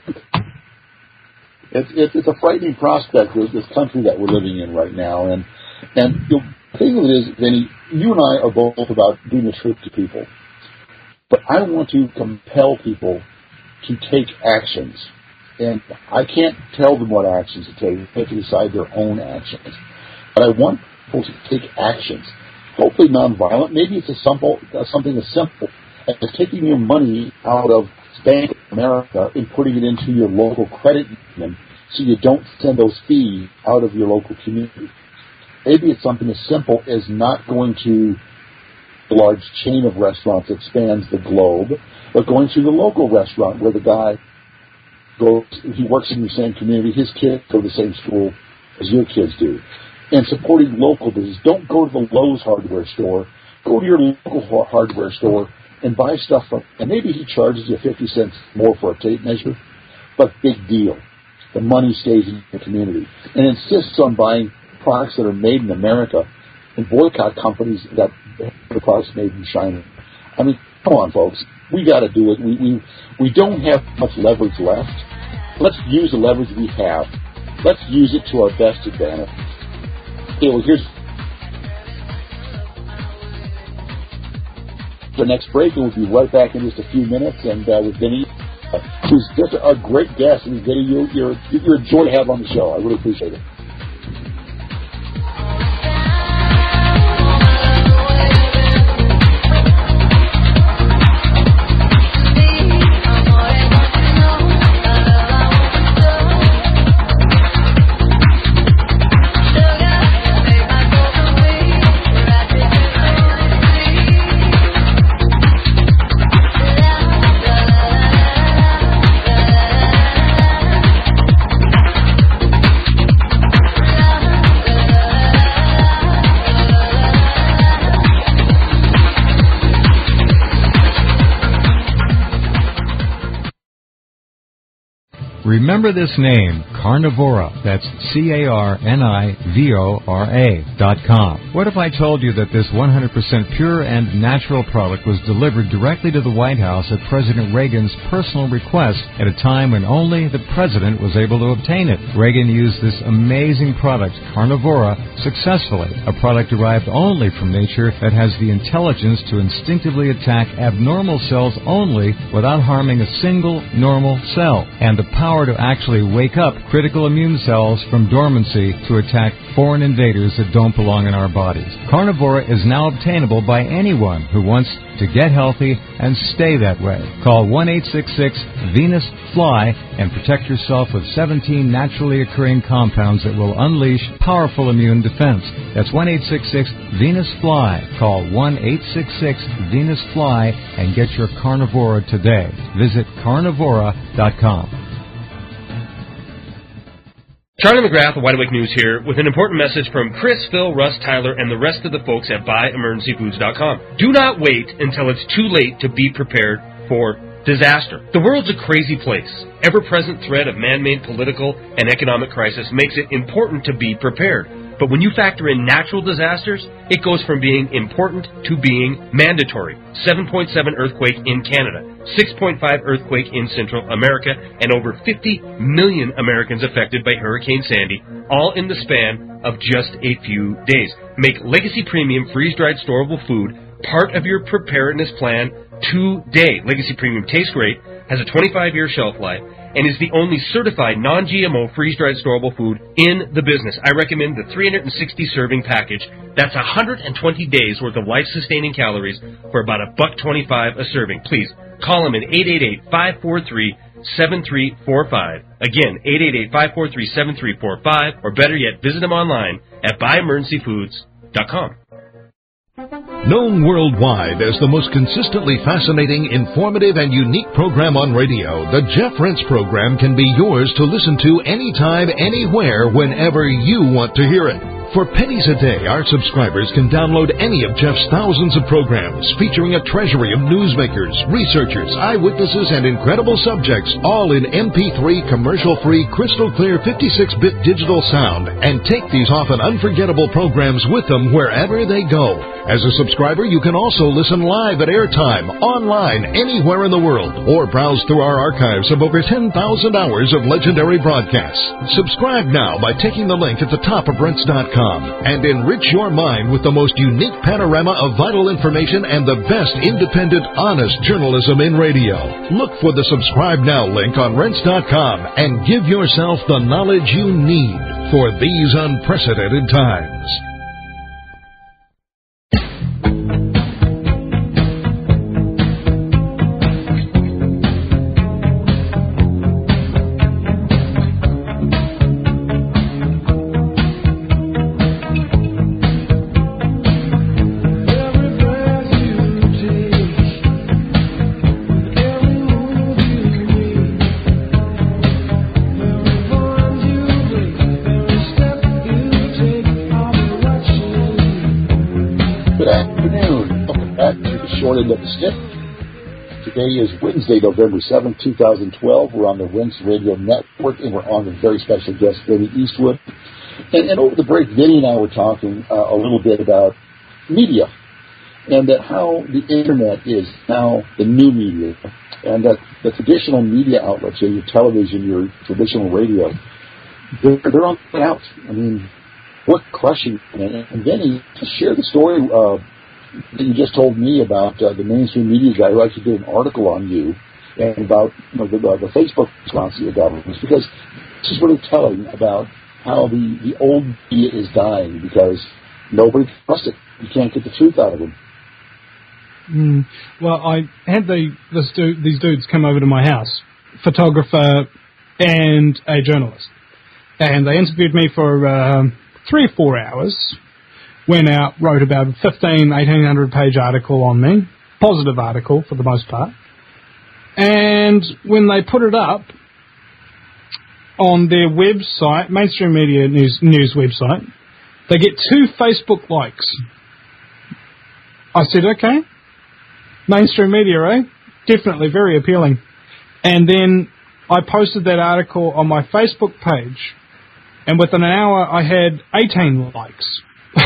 It's it's, it's a frightening prospect with this country that we're living in right now, and and. You know, the thing of it is, Vinny, you and I are both about doing the truth to people. But I want to compel people to take actions. And I can't tell them what actions to take. They have to decide their own actions. But I want people to take actions. Hopefully nonviolent. Maybe it's a simple, uh, something as simple as taking your money out of Bank of America and putting it into your local credit union so you don't send those fees out of your local community. Maybe it's something as simple as not going to a large chain of restaurants that spans the globe, but going to the local restaurant where the guy goes, he works in the same community, his kids go to the same school as your kids do. And supporting local business. Don't go to the Lowe's hardware store. Go to your local hardware store and buy stuff from, and maybe he charges you fifty cents more for a tape measure, but big deal. The money stays in the community. And insists on buying products that are made in America and boycott companies that have the products made in China. I mean, come on, folks. We got to do it. We, we we don't have much leverage left. Let's use the leverage we have. Let's use it to our best advantage. Okay, well, here's the next break, and we'll be right back in just a few minutes. And uh, with Vinny, uh, who's just a, a great guest, and Vinny, you're, you're, you're a joy to have on the show. I really appreciate it. Remember this name, Carnivora. That's C A R N I V O R A dot com. What if I told you that this one hundred percent pure and natural product was delivered directly to the White House at President Reagan's personal request at a time when only the president was able to obtain it? Reagan used this amazing product, Carnivora, successfully, a product derived only from nature that has the intelligence to instinctively attack abnormal cells only without harming a single normal cell, and the power to actually wake up critical immune cells from dormancy to attack foreign invaders that don't belong in our bodies. Carnivora is now obtainable by anyone who wants to get healthy and stay that way. Call one eight six six Venus Fly and protect yourself with seventeen naturally occurring compounds that will unleash powerful immune defense. That's one eight six six Venus Fly. Call one eight six six Venus Fly and get your Carnivora today. Visit carnivora dot com. Charlie McGrath of Wide Awake News here with an important message from Chris, Phil, Russ, Tyler, and the rest of the folks at buy emergency foods dot com. Do not wait until it's too late to be prepared for disaster. The world's a crazy place. Ever-present threat of man-made political and economic crisis makes it important to be prepared. But when you factor in natural disasters, it goes from being important to being mandatory. seven point seven earthquake in Canada, six point five earthquake in Central America, and over fifty million Americans affected by Hurricane Sandy, all in the span of just a few days. Make Legacy Premium freeze-dried storable food part of your preparedness plan today. Legacy Premium tastes great, has a twenty-five year shelf life, and is the only certified non-G M O freeze-dried storable food in the business. I recommend the three hundred sixty serving package. That's one hundred twenty days worth of life-sustaining calories for about a buck twenty-five a serving. Please call them at eight eight eight, five four three, seven three four five. Again, eight eight eight, five four three, seven three four five, or better yet, visit them online at buy emergency foods dot com. Known worldwide as the most consistently fascinating, informative, and unique program on radio, the Jeff Rense program can be yours to listen to anytime, anywhere, whenever you want to hear it. For pennies a day, our subscribers can download any of Jeff's thousands of programs featuring a treasury of newsmakers, researchers, eyewitnesses, and incredible subjects, all in M P three commercial-free, crystal-clear fifty-six bit digital sound, and take these often unforgettable programs with them wherever they go. As a subscriber, you can also listen live at airtime, online, anywhere in the world, or browse through our archives of over ten thousand hours of legendary broadcasts. Subscribe now by taking the link at the top of rense dot com. And enrich your mind with the most unique panorama of vital information and the best independent, honest journalism in radio. Look for the Subscribe Now link on rense dot com and give yourself the knowledge you need for these unprecedented times. End of the stick. Today is Wednesday, November seventh, two thousand twelve. We're on the Rense Radio Network, and we're on with a very special guest, Vinny Eastwood. And, and over the break, Vinny and I were talking uh, a little bit about media, and that how the Internet is now the new media, and that the traditional media outlets, your television, your traditional radio, they're, they're on the out. I mean, we're crushing. And, and Vinny, to share the story uh, that you just told me about uh, the mainstream media guy who actually did an article on you and about you know, the, uh, the Facebook response to your government, because this is really telling about how the, the old media is dying because nobody trusts it. You can't get the truth out of them. Mm, well, I had the, this dude, these dudes come over to my house, photographer and a journalist, and they interviewed me for uh, three or four hours. Went out, wrote about a fifteen, eighteen hundred page article on me, positive article for the most part. And when they put it up on their website, mainstream media news, news website, they get two Facebook likes. I said, okay, mainstream media, eh? Definitely very appealing. And then I posted that article on my Facebook page, and within an hour I had eighteen likes.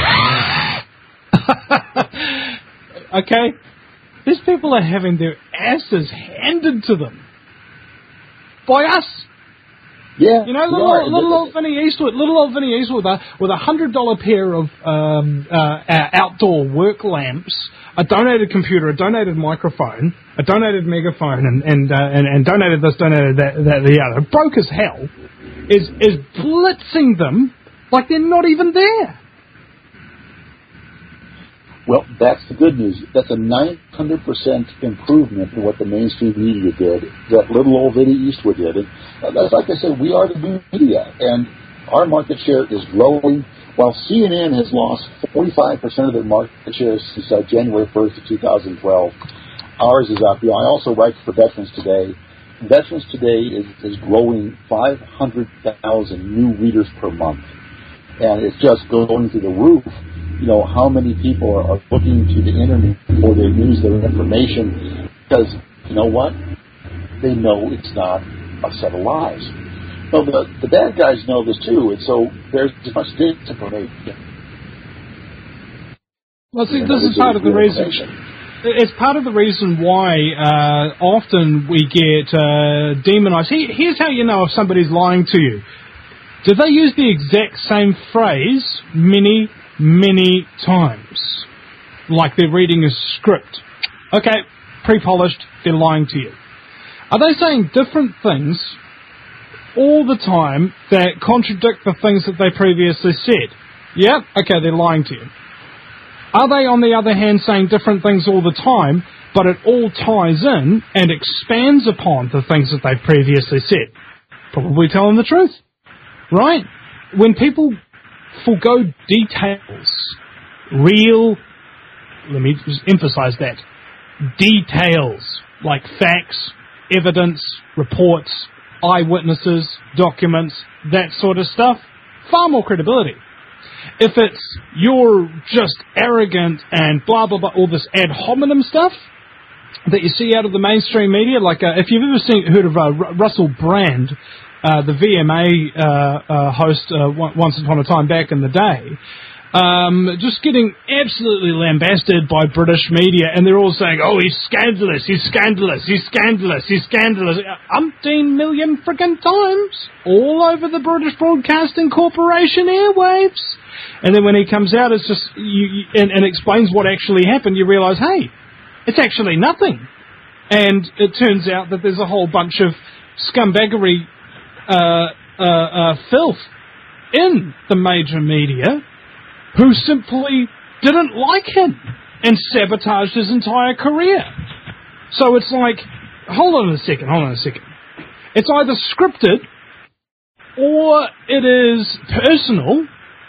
Okay? These people are having their asses handed to them by us. Yeah, you know, little, are. little old Vinnie Eastwood, little old Vinnie Eastwood, with a with a hundred dollar pair of um, uh, outdoor work lamps, a donated computer, a donated microphone, a donated megaphone, and and uh, and, and donated this, donated that, that, the other. Broke as hell. Is is blitzing them like they're not even there. Well, that's the good news. That's a nine hundred percent improvement in what the mainstream media did, that little old Vinnie Eastwood did. And that's, like I said, we are the new media, and our market share is growing. While C N N has lost forty-five percent of their market share since uh, January first of two thousand twelve, ours is up. You know, I also write for Veterans Today. Veterans Today is, is growing five hundred thousand new readers per month, and it's just going through the roof. You know, how many people are, are looking to the internet for their news, their information, because, you know what? They know it's not a set of lies. Well, the, the bad guys know this too, and so there's much disinformation. Well, see, this is part of the reason. It's part of the reason why uh, often we get uh, demonized. Here's how you know if somebody's lying to you. Do they use the exact same phrase many many times, like they're reading a script? Okay, pre-polished, they're lying to you. Are they saying different things all the time that contradict the things that they previously said? Yep, okay, they're lying to you. Are they, on the other hand, saying different things all the time, but it all ties in and expands upon the things that they previously said? Probably telling the truth, right? When people forgo details, real, let me just emphasize that, details, like facts, evidence, reports, eyewitnesses, documents, that sort of stuff, far more credibility. If it's, you're just arrogant and blah, blah, blah, all this ad hominem stuff that you see out of the mainstream media, like uh, if you've ever seen, heard of uh, R- Russell Brand, Uh, the V M A uh, uh, host uh, once upon a time back in the day, um, just getting absolutely lambasted by British media, and they're all saying, oh, he's scandalous, he's scandalous, he's scandalous, he's scandalous, umpteen million friggin' times, all over the British Broadcasting Corporation airwaves. And then when he comes out, it's just, you, you, and, and explains what actually happened, you realise, hey, it's actually nothing. And it turns out that there's a whole bunch of scumbaggery Uh, uh, uh, filth in the major media who simply didn't like him and sabotaged his entire career. So it's like, hold on a second, hold on a second. It's either scripted or it is personal,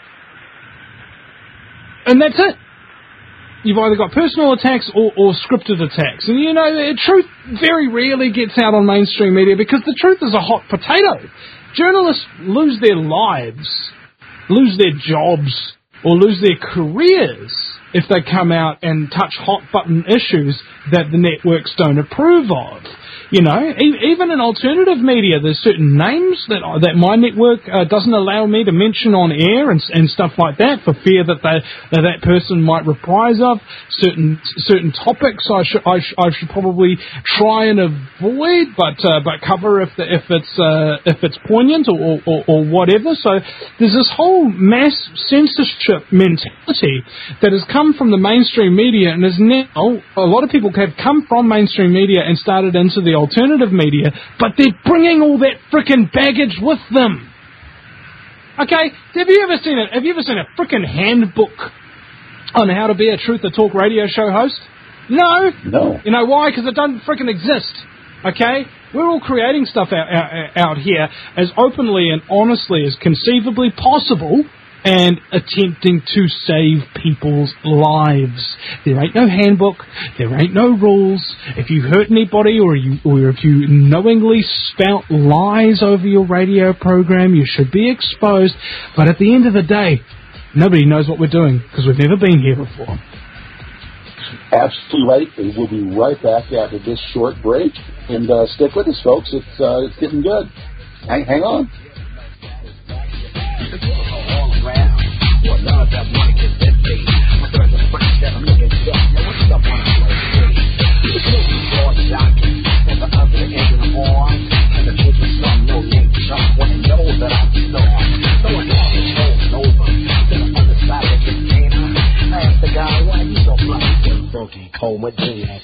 and that's it. You've either got personal attacks or, or scripted attacks. And, you know, the truth very rarely gets out on mainstream media because the truth is a hot potato. Journalists lose their lives, lose their jobs, or lose their careers if they come out and touch hot-button issues that the networks don't approve of. You know, e- even in alternative media, there's certain names that that my network uh, doesn't allow me to mention on air and, and stuff like that for fear that they, that, that person might reprise of. Certain certain topics I should I, sh- I should probably try and avoid, but uh, but cover if the, if it's uh, if it's poignant or, or or whatever. So there's this whole mass censorship mentality that has come from the mainstream media and is now a lot of people have come from mainstream media and started into the alternative media, but they're bringing all that frickin' baggage with them. Okay, have you ever seen it? Have you ever seen a frickin' handbook on how to be a Truth or Talk radio show host? No. No. You know why? Because it doesn't frickin' exist. Okay, we're all creating stuff out, out, out here as openly and honestly as conceivably possible, and attempting to save people's lives. There ain't no handbook. There ain't no rules. If you hurt anybody or you or if you knowingly spout lies over your radio program, you should be exposed. But at the end of the day, nobody knows what we're doing because we've never been here before. Absolutely right. And we'll be right back after this short break. And uh, stick with us, folks. It's uh, it's getting good. Hang, hang on. Home with Gina.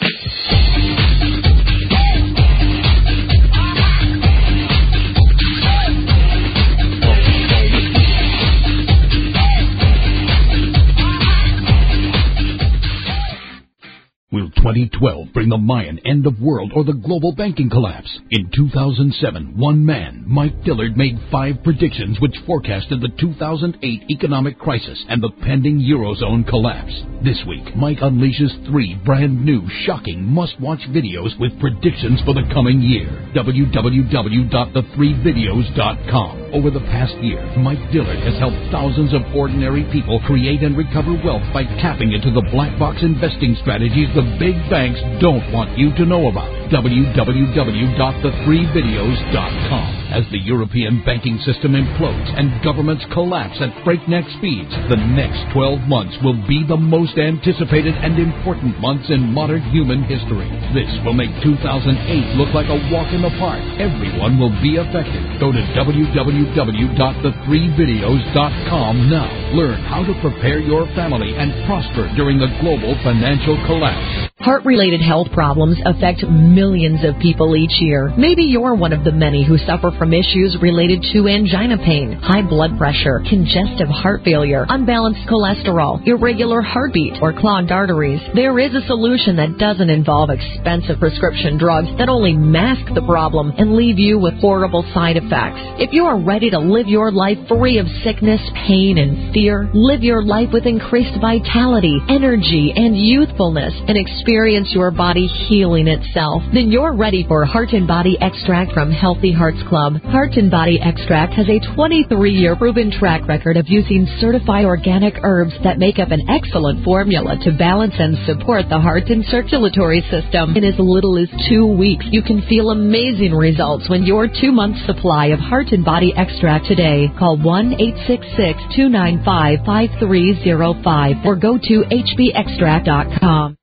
Will twenty twelve bring the Mayan end of world or the global banking collapse? In two thousand seven, one man, Mike Dillard, made five predictions which forecasted the two thousand eight economic crisis and the pending Eurozone collapse. This week, Mike unleashes three brand new, shocking, must-watch videos with predictions for the coming year. w w w dot the three videos dot com. Over the past year, Mike Dillard has helped thousands of ordinary people create and recover wealth by tapping into the black box investing strategies the big banks don't want you to know about. w w w dot the three videos dot com. As the European banking system implodes and governments collapse at breakneck speeds, the next twelve months will be the most anticipated and important months in modern human history. This will make two thousand eight look like a walk in the park. Everyone will be affected. Go to w w w dot the three videos dot com now. Learn how to prepare your family and prosper during the global financial collapse. Heart-related health problems affect millions of people each year. Maybe you're one of the many who suffer from issues related to angina pain, high blood pressure, congestive heart failure, unbalanced cholesterol, irregular heartbeat, or clogged arteries. There is a solution that doesn't involve expensive prescription drugs that only mask the problem and leave you with horrible side effects. If you are ready to live your life free of sickness, pain, and fear, live your life with increased vitality, energy, and youthfulness, and experience your body healing itself, then you're ready for Heart and Body Extract from Healthy Hearts Club. Heart and Body Extract has a twenty-three year proven track record of using certified organic herbs that make up an excellent formula to balance and support the heart and circulatory system. In as little as two weeks, you can feel amazing results when your two-month supply of Heart and Body Extract today. Call one eight six six, two nine five, five three zero five or go to h b extract dot com.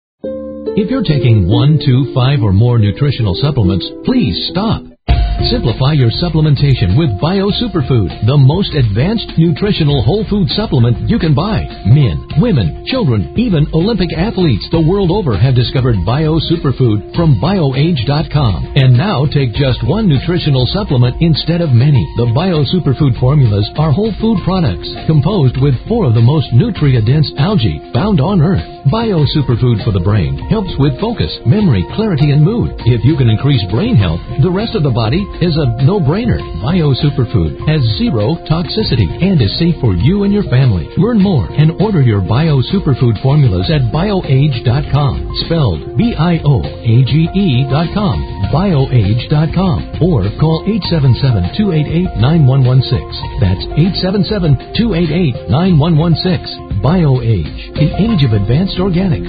If you're taking one, two, five, or more nutritional supplements, please stop. Simplify your supplementation with Bio Superfood, the most advanced nutritional whole food supplement you can buy. Men, women, children, even Olympic athletes the world over have discovered Bio Superfood from bio age dot com. And now take just one nutritional supplement instead of many. The Bio Superfood formulas are whole food products composed with four of the most nutrient-dense algae found on Earth. Bio Superfood for the brain helps with focus, memory, clarity, and mood. If you can increase brain health, the rest of the body is a no-brainer. Bio Superfood has zero toxicity and is safe for you and your family. Learn more and order your Bio Superfood formulas at bio age dot com. Spelled B I O A G E dot com. bio age dot com. Or call eight seven seven, two eight eight, nine one one six. That's eight seven seven, two eight eight, nine one one six. BioAge, the age of advanced organics.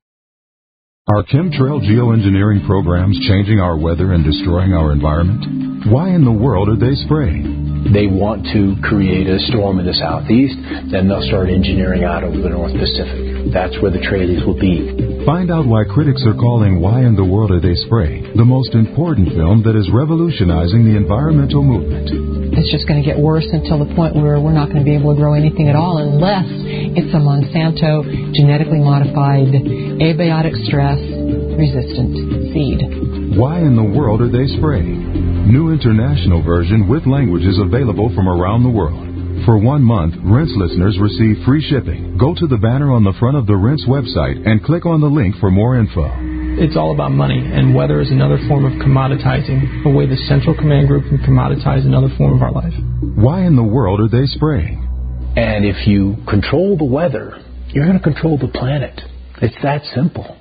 Are chemtrail geoengineering programs changing our weather and destroying our environment? Why in the world are they spraying? They want to create a storm in the southeast, then they'll start engineering out over the North Pacific. That's where the trade-offs will be. Find out why critics are calling Why in the World Are They Spraying the most important film that is revolutionizing the environmental movement. It's just going to get worse until the point where we're not going to be able to grow anything at all unless it's a Monsanto genetically modified, abiotic stress resistant seed. Why in the world are they spraying? New international version with languages available from around the world. For one month, Rinse listeners receive free shipping. Go to the banner on the front of the Rinse website and click on the link for more info. It's all about money, and weather is another form of commoditizing, a way the Central Command Group can commoditize another form of our life. Why in the world are they spraying? And if you control the weather, you're going to control the planet. It's that simple.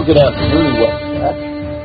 Well, good afternoon and welcome back.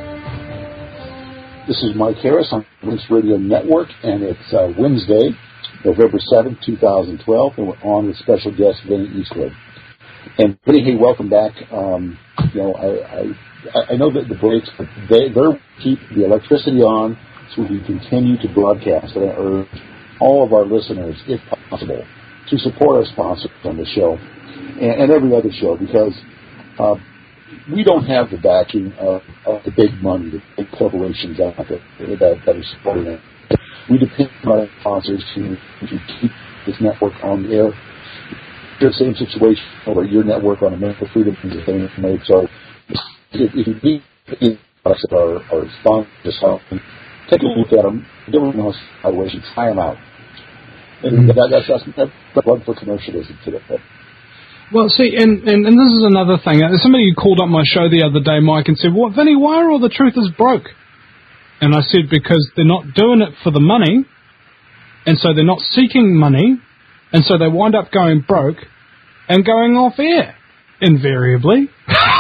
This is Mike Harris on the Links Radio Network, and it's uh, Wednesday, November seventh, two thousand twelve, and we're on with special guest Vinny Eastwood. And Vinny, hey, welcome back. Um, you know, I, I I know that the breaks, but they they're keep the electricity on so we can continue to broadcast. And I urge all of our listeners, if possible, to support our sponsors on the show and, and every other show, because uh, we don't have the backing of, of the big money, the big corporations out there that, that are supporting it. We depend on our sponsors to, to keep this network on the air. The same situation over your network on American Freedom is a thing made. So if, if you need products that are, are sponsors, take a look at them. Give them a evaluation. Try them out. And mm-hmm. that, that's, that's, that's the plug for commercialism today. Well, see, and, and, and this is another thing. Somebody called up my show the other day, Mike, and said, "What, Vinny, why are all the truthers broke?" And I said, because they're not doing it for the money, and so they're not seeking money, and so they wind up going broke and going off air, invariably.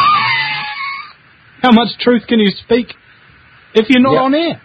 How much truth can you speak if you're not yeah. on air?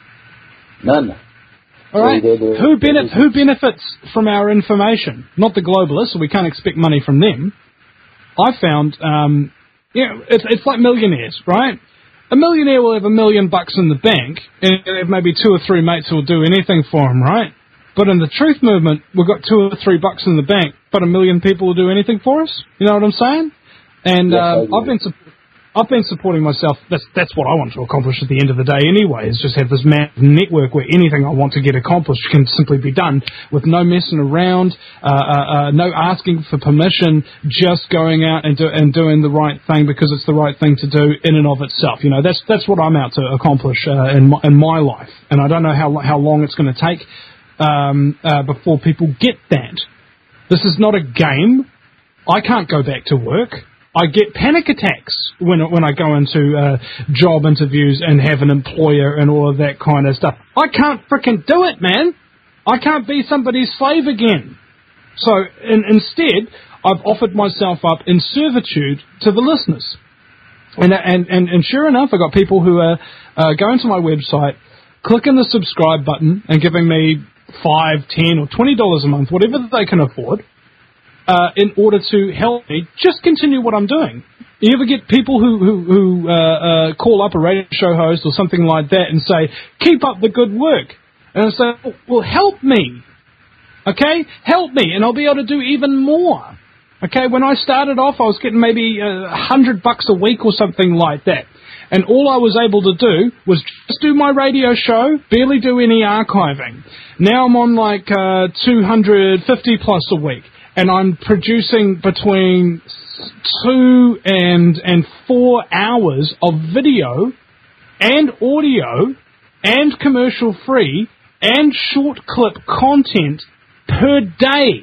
None. All right. They're, they're, who, benef- who benefits from our information? Not the globalists, so we can't expect money from them. I found, um, you know, it's, it's like millionaires, right? A millionaire will have a million bucks in the bank, and have maybe two or three mates who will do anything for him, right? But in the truth movement, we've got two or three bucks in the bank, but a million people will do anything for us. You know what I'm saying? And yes, uh, I've been. Su- I've been supporting myself. That's that's what I want to accomplish at the end of the day anyway, is just have this mad network where anything I want to get accomplished can simply be done with no messing around, uh, uh, uh, no asking for permission, just going out and, do, and doing the right thing because it's the right thing to do in and of itself. You know, that's that's what I'm out to accomplish uh, in, my, in my life. And I don't know how, how long it's going to take um, uh, before people get that. This is not a game. I can't go back to work. I get panic attacks when when I go into uh, job interviews and have an employer and all of that kind of stuff. I can't frickin' do it, man. I can't be somebody's slave again. So in, instead, I've offered myself up in servitude to the listeners. And and and, and sure enough, I've got people who are uh, going to my website, clicking the subscribe button and giving me five, ten, or twenty dollars a month, whatever they can afford. Uh, in order to help me just continue what I'm doing. You ever get people who, who, who uh, uh, call up a radio show host or something like that and say, "Keep up the good work." And I say, "Well, help me. Okay? Help me, and I'll be able to do even more." Okay? When I started off, I was getting maybe a hundred bucks a week or something like that. And all I was able to do was just do my radio show, barely do any archiving. Now I'm on like uh, two hundred fifty plus a week. And I'm producing between two and and four hours of video and audio and commercial free and short clip content per day.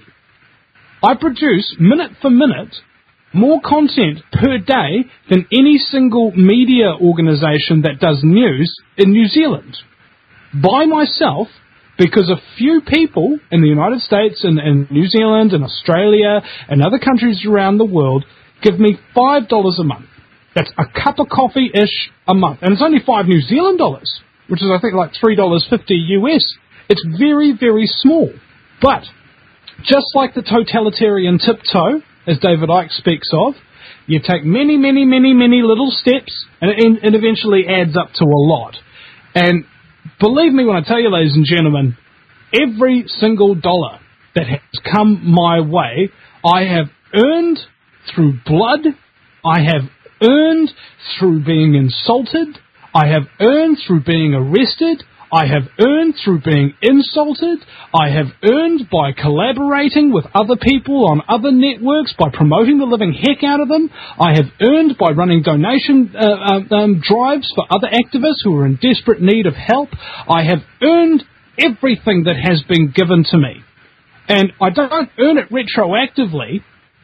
I produce, minute for minute, more content per day than any single media organisation that does news in New Zealand. By myself, because a few people in the United States and, and New Zealand and Australia and other countries around the world give me five dollars a month. That's a cup of coffee-ish a month. And it's only five New Zealand dollars, which is, I think, like three dollars fifty U S. It's very, very small. But just like the totalitarian tiptoe, as David Icke speaks of, you take many, many, many, many little steps, and it, it eventually adds up to a lot. And believe me when I tell you, ladies and gentlemen, every single dollar that has come my way, I have earned through blood, I have earned through being insulted, I have earned through being arrested, I have earned through being insulted, I have earned by collaborating with other people on other networks, by promoting the living heck out of them, I have earned by running donation uh, um, um, drives for other activists who are in desperate need of help, I have earned everything that has been given to me. And I don't earn it retroactively,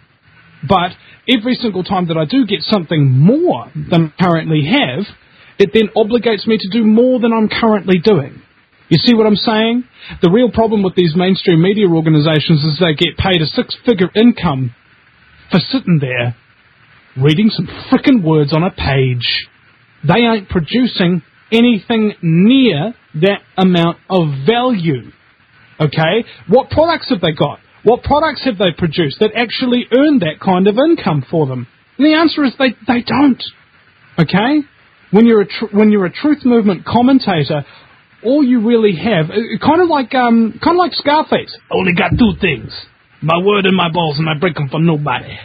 but every single time that I do get something more than I currently have, it then obligates me to do more than I'm currently doing. You see what I'm saying? The real problem with these mainstream media organizations is they get paid a six-figure income for sitting there reading some frickin' words on a page. They ain't producing anything near that amount of value. Okay? What products have they got? What products have they produced that actually earn that kind of income for them? And the answer is they, they don't. Okay? When you're a tr- when you're a truth movement commentator, all you really have, kind of like um, kind of like Scarface. Only got two things: my word and my balls, and I break them for nobody.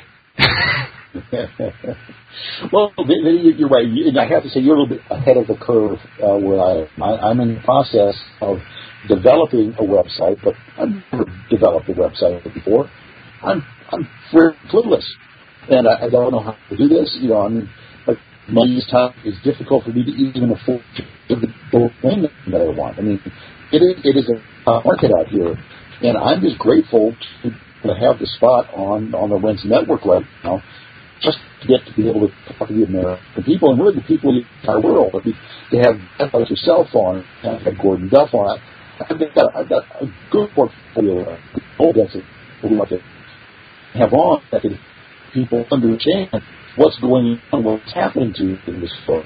Well, you're right. And I have to say, you're a little bit ahead of the curve uh, where I am. I, I'm in the process of developing a website, but I've never developed a website before. I'm I'm very clueless, and I, I don't know how to do this. You know, I mean, like money's time is difficult for me to even afford to do the thing that I want. I mean, it is, it is a market out here, and I'm just grateful to, to have the spot on on the Rense Network right now, just to get to be able to talk to the American people and really the people in the entire world. I mean, to have guys like yourself on, and have Gordon Duff on. I've got, I've got a good portfolio of people that we want to have on that can people understand what's going on, what's happening to in this world.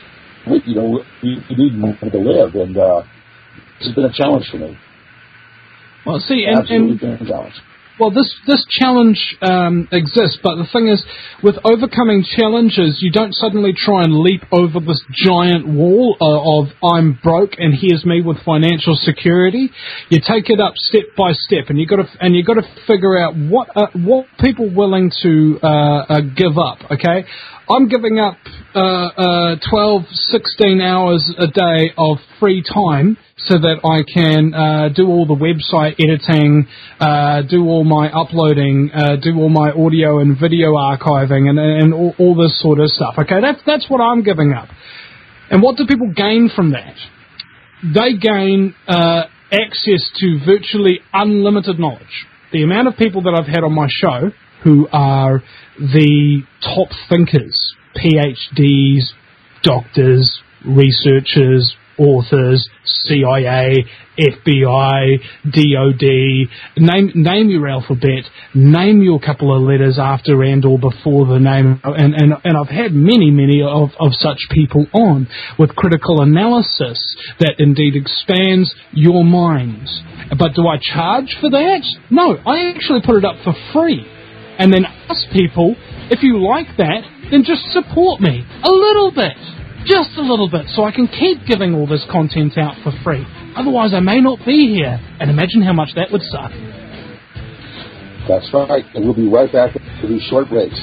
You know, we, we need more to live, and uh, this has been a challenge for me. Well, see, and, and been a challenge. Well, this this challenge um, exists, but the thing is, with overcoming challenges, you don't suddenly try and leap over this giant wall uh, of I'm broke and here's me with financial security. You take it up step by step, and you got to and you got to figure out what uh, what people willing to uh, uh, give up. Okay, I'm giving up uh, uh, twelve, sixteen hours a day of free time so that I can uh, do all the website editing, uh, do all my uploading, uh, do all my audio and video archiving, and, and all, all this sort of stuff. Okay, that's that's what I'm giving up. And what do people gain from that? They gain uh, access to virtually unlimited knowledge. The amount of people that I've had on my show who are the top thinkers, P H Ds, doctors, researchers, authors, C I A, F B I, D O D, name name your alphabet, name your couple of letters after and or before the name, and, and, and I've had many, many of, of such people on with critical analysis that indeed expands your mind. But do I charge for that? No, I actually put it up for free. And then ask people, if you like that, then just support me a little bit. Just a little bit, so I can keep giving all this content out for free. Otherwise, I may not be here. And imagine how much that would suck. That's right. And we'll be right back to these short breaks.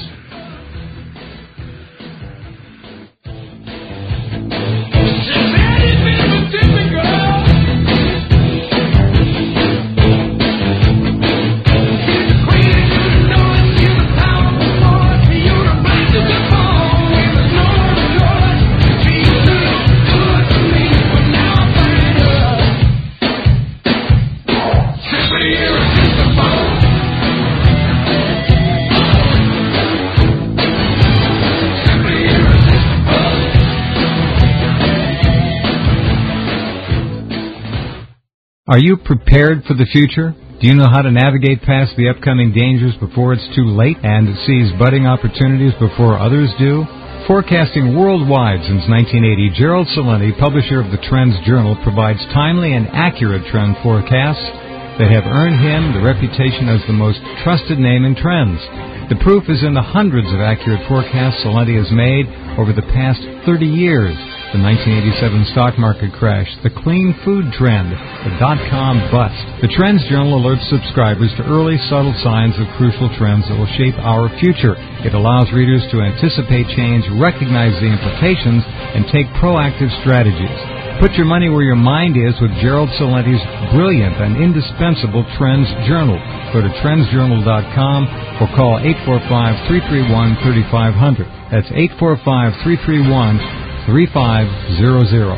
Are you prepared for the future? Do you know how to navigate past the upcoming dangers before it's too late and seize budding opportunities before others do? Forecasting worldwide since nineteen eighty, Gerald Celente, publisher of the Trends Journal, provides timely and accurate trend forecasts that have earned him the reputation as the most trusted name in trends. The proof is in the hundreds of accurate forecasts Celente has made over the past thirty years. The nineteen eighty-seven stock market crash, the clean food trend, the dot-com bust. The Trends Journal alerts subscribers to early, subtle signs of crucial trends that will shape our future. It allows readers to anticipate change, recognize the implications, and take proactive strategies. Put your money where your mind is with Gerald Celente's brilliant and indispensable Trends Journal. Go to trends journal dot com or call eight four five, three three one, three five zero zero. That's eight four five, three three one, three five zero zero.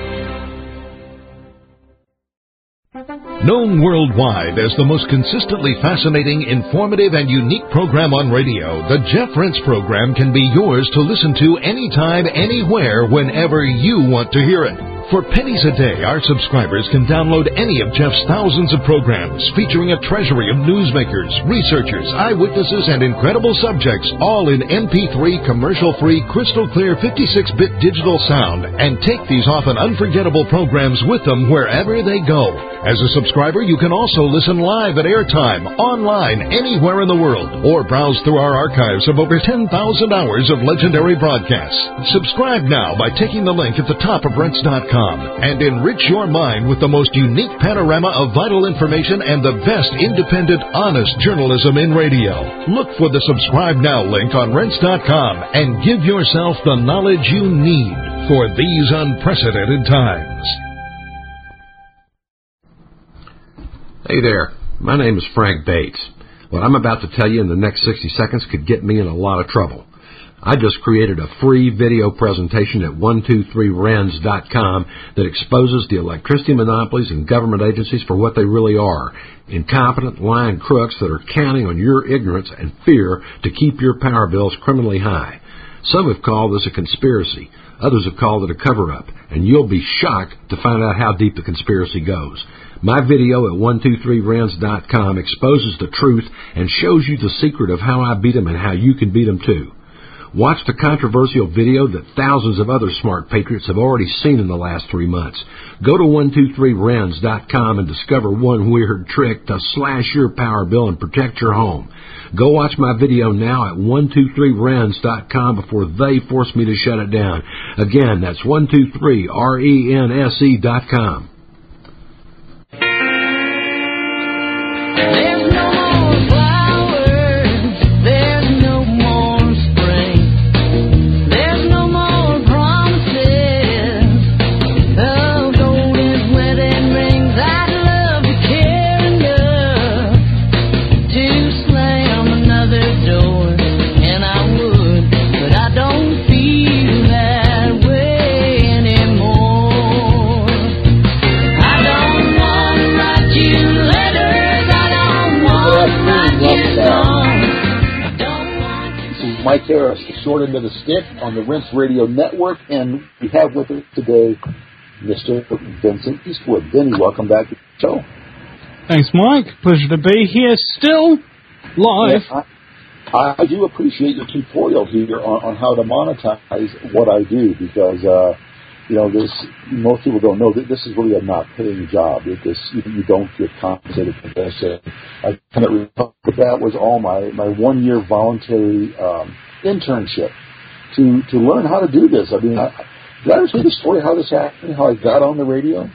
Known worldwide as the most consistently fascinating, informative, and unique program on radio, the Jeff Rense program can be yours to listen to anytime, anywhere, whenever you want to hear it. For pennies a day, our subscribers can download any of Jeff's thousands of programs featuring a treasury of newsmakers, researchers, eyewitnesses, and incredible subjects, all in M P three commercial-free, crystal-clear fifty-six bit digital sound, and take these often unforgettable programs with them wherever they go. As a subscriber, you can also listen live at airtime, online, anywhere in the world, or browse through our archives of over ten thousand hours of legendary broadcasts. Subscribe now by taking the link at the top of Rense dot com. And enrich your mind with the most unique panorama of vital information and the best independent, honest journalism in radio. Look for the Subscribe Now link on Rense dot com and give yourself the knowledge you need for these unprecedented times. Hey there, my name is Frank Bates. What I'm about to tell you in the next sixty seconds could get me in a lot of trouble. I just created a free video presentation at one two three Rense dot com that exposes the electricity monopolies and government agencies for what they really are, incompetent, lying crooks that are counting on your ignorance and fear to keep your power bills criminally high. Some have called this a conspiracy. Others have called it a cover-up, and you'll be shocked to find out how deep the conspiracy goes. My video at one two three Rense dot com exposes the truth and shows you the secret of how I beat them and how you can beat them too. Watch the controversial video that thousands of other smart patriots have already seen in the last three months. Go to one two three Rense dot com and discover one weird trick to slash your power bill and protect your home. Go watch my video now at one two three Rense dot com before they force me to shut it down. Again, that's one two three R E N S E dot com. Mike Harris, the short end of the stick on the Rense Radio Network, and we have with us today Mister Vincent Eastwood. Vinny, welcome back to the show. Thanks, Mike. Pleasure to be here still, live. Yeah, I, I do appreciate your tutorial here on, on how to monetize what I do, because, uh, you know, this most people don't know that this is really a not paying job. It this, you, you don't get compensated for this. And I kind of recall that that was all my, my one-year voluntary um, internship to to learn how to do this. I mean, I, did I ever tell you the story how this happened, how I got on the radio?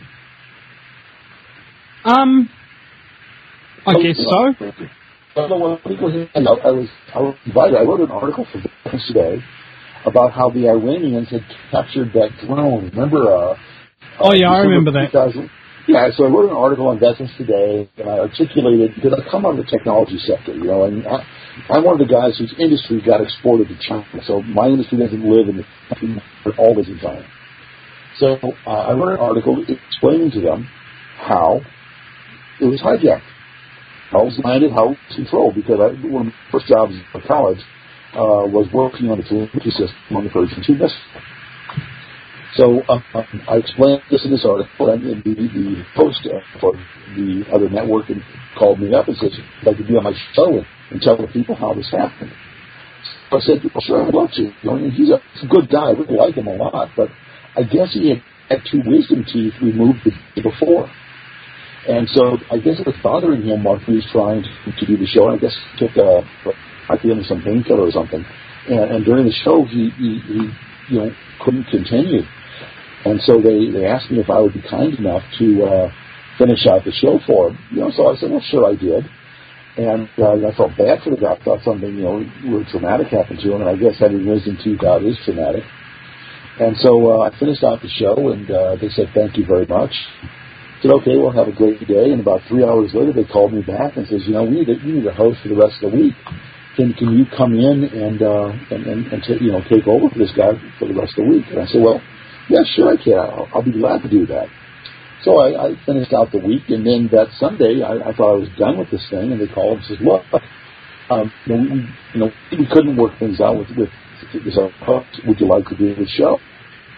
Um, I oh, guess so. I, know when people hear, I was I was invited. I wrote an article for Veterans Today about how the Iranians had captured that drone. Remember? Uh, oh yeah, I remember that. Yeah, so I wrote an article on Veterans Today, and I articulated, because I come out of the technology sector, you know, and I, I'm one of the guys whose industry got exported to China. So my industry doesn't live in the country, it all lives in China. So uh, I wrote an article explaining to them how it was hijacked, how it was landed, how it was controlled, because I, one of my first jobs in college Uh, was working on the telemetry system on the version two missile. So uh, I explained this in this article, and the, the host for the other network and called me up and said, I'd like to be on my show and, and tell the people how this happened. So I said, well, sure, I'd love to. You know, he's, a, he's a good guy. I really like him a lot, but I guess he had, had two wisdom teeth removed the day before. And so I guess it was bothering him while he was trying to, to do the show. And I guess he took a... I gave him some painkiller or something, and, and during the show he, he, he, you know, couldn't continue, and so they, they asked me if I would be kind enough to uh, finish out the show for him. You know, so I said, well, sure, I did, and uh, I felt bad for the guy. I thought something, you know, really traumatic happened to him, and I guess having wisdom teeth out is traumatic. And so uh, I finished out the show, and uh, they said thank you very much. I said, okay, well, have a great day. And about three hours later, they called me back and says, you know, we need a, we need a host for the rest of the week. Can can you come in and uh, and and, and t- you know take over for this guy for the rest of the week? And I said, well, yeah, sure I can. I'll, I'll be glad to do that. So I, I finished out the week, and then that Sunday I, I thought I was done with this thing, and they called and said, look, um, you know, we, you know we couldn't work things out with with this host. Would you like to do the show?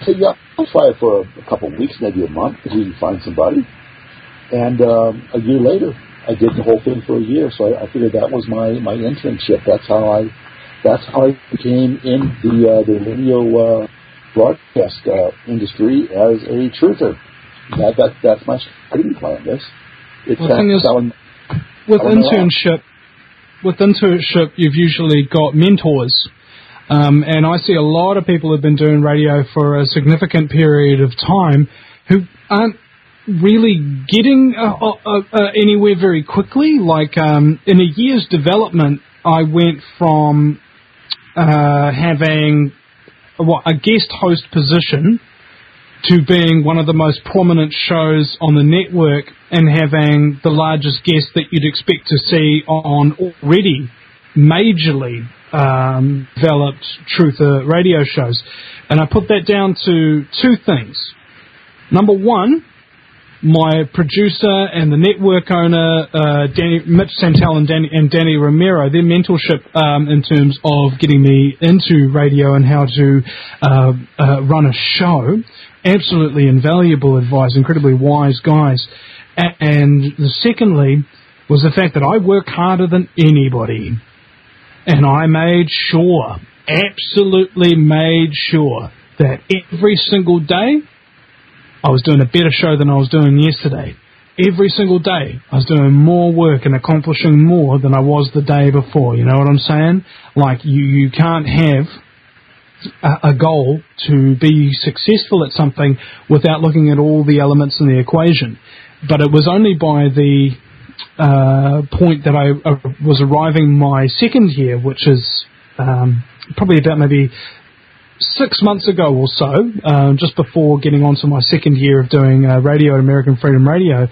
said, yeah, I'll try it for a, a couple of weeks, maybe a month, if we can find somebody. And um, a year later, I did the whole thing for a year. So I, I figured that was my, my internship. That's how I that's how I became in the uh, the radio uh, broadcast uh, industry as a truther. That that that's my. I didn't plan this. It's well, the thing is, selling, with selling internship, with internship, you've usually got mentors. Um, and I see a lot of people who've been doing radio for a significant period of time who aren't really getting uh, uh, uh, anywhere very quickly. Like um, in a year's development, I went from uh, having what, a guest host position to being one of the most prominent shows on the network and having the largest guest that you'd expect to see on already majorly um, developed truther radio shows. And I put that down to two things. Number one, my producer and the network owner, uh, Danny, Mitch Santel and Danny, and Danny Romero, their mentorship um, in terms of getting me into radio and how to uh, uh, run a show, absolutely invaluable advice, incredibly wise guys. And the secondly was the fact that I work harder than anybody. And I made sure, absolutely made sure, that every single day I was doing a better show than I was doing yesterday. Every single day I was doing more work and accomplishing more than I was the day before. You know what I'm saying? Like, you, you can't have a, a goal to be successful at something without looking at all the elements in the equation. But it was only by the uh, point that I uh, was arriving my second year, which is um, probably about maybe six months ago or so, uh, just before getting on to my second year of doing uh, radio at American Freedom Radio,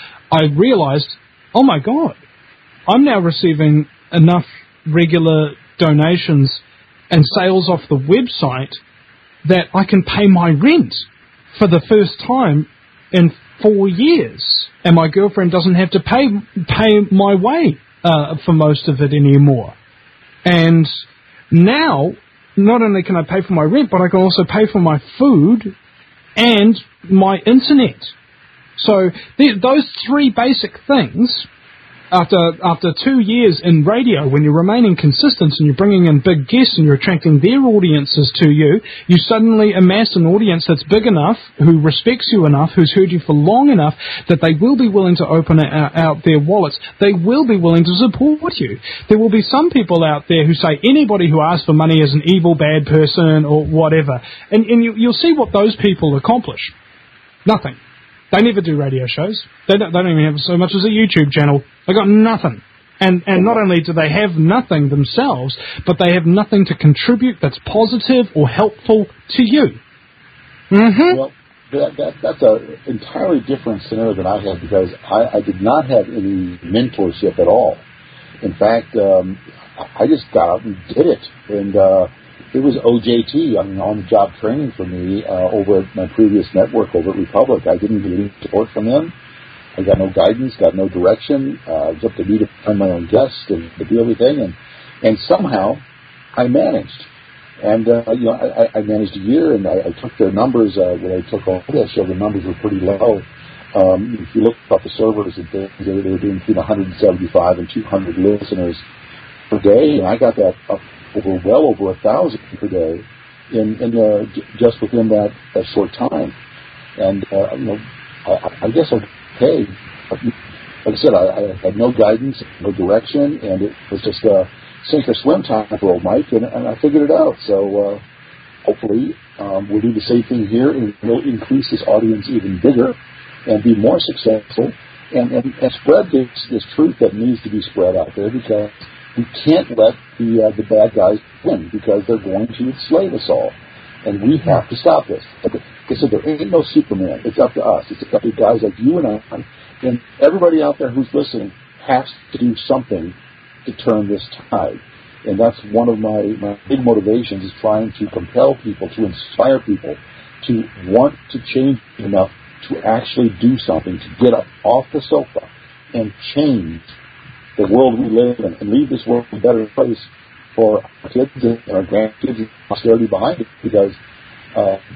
I realized, oh my God, I'm now receiving enough regular donations and sales off the website that I can pay my rent for the first time in four years. And my girlfriend doesn't have to pay pay my way uh, for most of it anymore. And now, not only can I pay for my rent, but I can also pay for my food and my internet. So th- those three basic things, after after two years in radio, when you're remaining consistent and you're bringing in big guests and you're attracting their audiences to you, you suddenly amass an audience that's big enough, who respects you enough, who's heard you for long enough, that they will be willing to open out, out their wallets. They will be willing to support you. There will be some people out there who say anybody who asks for money is an evil, bad person or whatever. And, and you, you'll see what those people accomplish. Nothing. They never do radio shows. They don't, they don't even have so much as a YouTube channel. They got nothing. And and not only do they have nothing themselves, but they have nothing to contribute that's positive or helpful to you. Mm-hmm. Well, that, that, that's an entirely different scenario than I had, because I, I did not have any mentorship at all. In fact, um, I just got out and did it. And uh, it was O J T, I mean, on-the-job training for me uh, over at my previous network over at Republic. I didn't get any support from them. I got no guidance, got no direction. Uh, it was up to me to find my own guests and to do everything. And, and somehow I managed. And, uh, you know, I, I managed a year, and I, I took their numbers. Uh, when I took all this, so the numbers were pretty low. Um, if you look up the servers, they, they were doing between one hundred seventy-five and two hundred listeners per day. And I got that up over well over a thousand per day in, in uh, j- just within that, that short time. And, uh, you know, I, I guess I paid. Like I said, I, I had no guidance, no direction, and it was just a sink or swim time for old Mike, and, and I figured it out. So uh, hopefully um, we'll do the same thing here, and we'll increase this audience even bigger and be more successful, and, and, and spread this, this truth that needs to be spread out there, because we can't let the uh, the bad guys win, because they're going to enslave us all, and we have to stop this. Like I said, there ain't no Superman. It's up to us. It's up to guys like you and I, and everybody out there who's listening has to do something to turn this tide. And that's one of my, my big motivations, is trying to compel people, to inspire people to want to change enough to actually do something, to get up off the sofa and change the world we live in and leave this world a better place for our kids and our grandkids and posterity behind it, because uh, this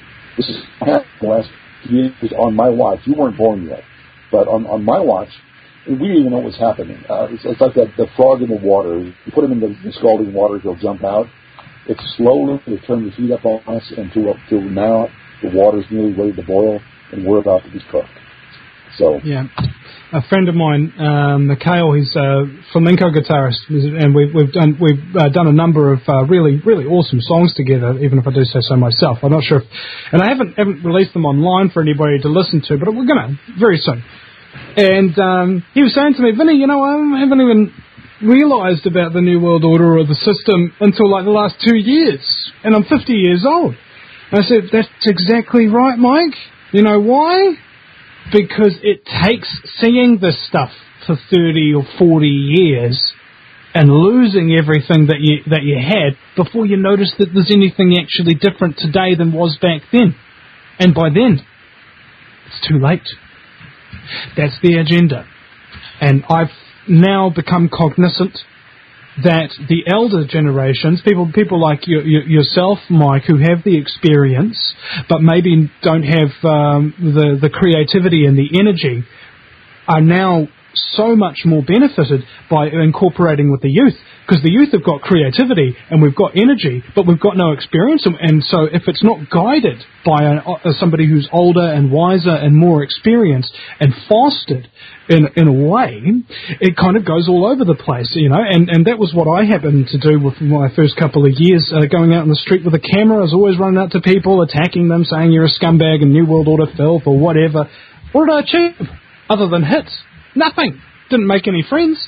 this is the last years on my watch. You weren't born yet, but on, on my watch, we didn't even know what was happening. Uh, it's, it's like that the frog in the water. You put him in the, the scalding water, he'll jump out. It's slowly they turn the heat up on us, and to, to now the water's nearly ready to boil, and we're about to be cooked. So yeah, a friend of mine, um, Mikhail, he's a flamenco guitarist, and we've we've done we've uh, done a number of uh, really really awesome songs together. Even if I do say so myself, I'm not sure, if, and I haven't haven't released them online for anybody to listen to, but we're gonna very soon. And um, he was saying to me, Vinny, you know, I haven't even realised about the New World Order or the system until like the last two years, and I'm fifty years old. And I said, that's exactly right, Mike. You know why? Because it takes seeing this stuff for thirty or forty years and losing everything that you that you had before you notice that there's anything actually different today than was back then. And by then, it's too late. That's the agenda. And I've now become cognizant that the elder generations, people people like you, you, yourself, Mike, who have the experience, but maybe don't have um, the, the creativity and the energy, are now so much more benefited by incorporating with the youth, because the youth have got creativity and we've got energy, but we've got no experience, and, and so if it's not guided by a, a, somebody who's older and wiser and more experienced and fostered in in a way, it kind of goes all over the place, you know, and, and that was what I happened to do with my first couple of years, uh, going out on the street with a camera. I was always running out to people, attacking them, saying you're a scumbag and New World Order filth or whatever. What did I achieve? Other than hits? Nothing. Didn't make any friends.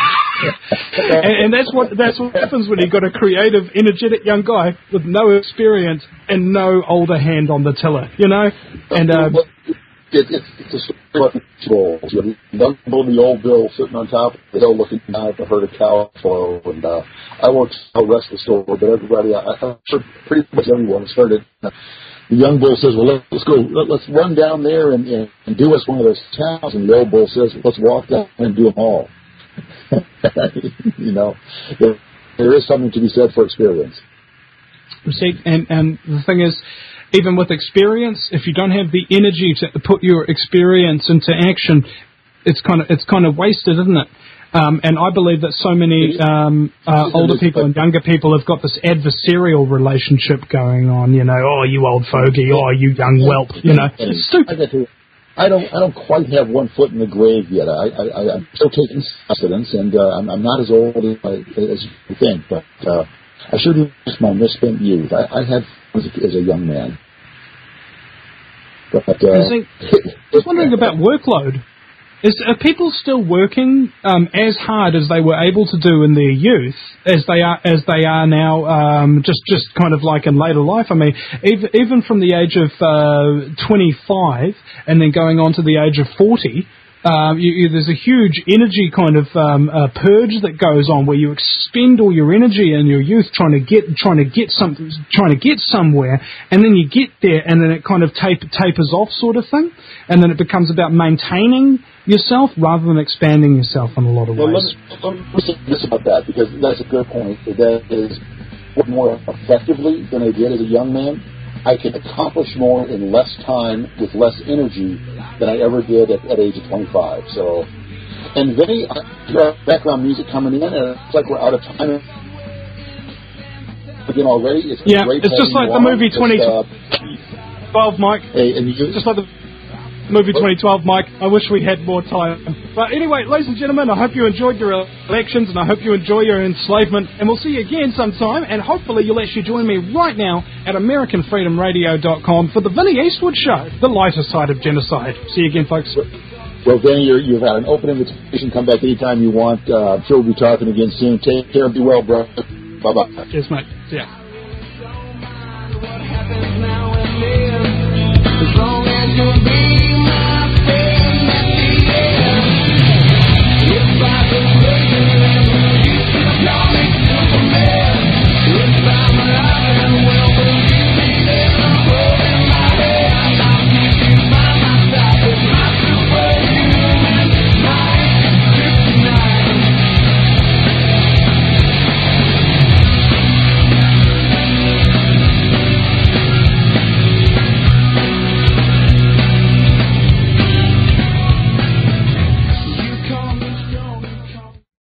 and, and that's what that's what happens when you've got a creative, energetic young guy with no experience and no older hand on the tiller, you know? And uh, it, it's, it's a story about the trolls. You know, the old Bill sitting on top of the hill looking down at the herd of cow flow. And uh, I won't tell the rest of the story, but everybody, I, I'm sure pretty much everyone has heard it. The young bull says, well, let's go, let, let's run down there and, and, and do us one of those cows. And the old bull says, let's walk down and do them all. You know, there, there is something to be said for experience. See, and, and the thing is, even with experience, if you don't have the energy to put your experience into action, it's kind of it's kind of wasted, isn't it? Um, and I believe that so many um, uh, older people and younger people have got this adversarial relationship going on. You know, oh, you old fogey, oh, you young whelp. You know, it's stupid. I don't, I don't quite have one foot in the grave yet. I, I, I'm still taking sustenance, and uh, I'm, I'm not as old as, as you think, but uh, I sure do miss my misspent youth. I, I had fun as a, as a young man. But uh, I think, I was wondering about workload. Is, are people still working um, as hard as they were able to do in their youth as they are as they are now, um, just just kind of like in later life? I mean, even, even from the age of uh, twenty-five and then going on to the age of forty, um, you, you, there's a huge energy kind of um, uh, purge that goes on where you expend all your energy in your youth trying to get trying to get something, trying to get somewhere, and then you get there, and then it kind of taper, tapers off, sort of thing, and then it becomes about maintaining yourself rather than expanding yourself in a lot of well, ways. Let me, let me say this about that, because that's a good point. That is, more effectively than I did as a young man, I can accomplish more in less time with less energy than I ever did at, at age of twenty-five. So, and Vinny, uh, background music coming in, and it's like we're out of time again already. It's yeah, great it's just like the movie twenty twelve, Mike. Hey, and you, just like the movie twenty twelve, Mike. I wish we had more time. But anyway, ladies and gentlemen, I hope you enjoyed your elections, and I hope you enjoy your enslavement, and we'll see you again sometime, and hopefully you'll actually join me right now at American Freedom Radio dot com for the Vinny Eastwood Show, the lighter side of genocide. See you again, folks. Well, Vinny, you're, you've had an open invitation. Come back anytime you want. Uh, I'm sure we'll be talking again soon. Take care and be well, bro. Bye-bye. Cheers, mate. See ya.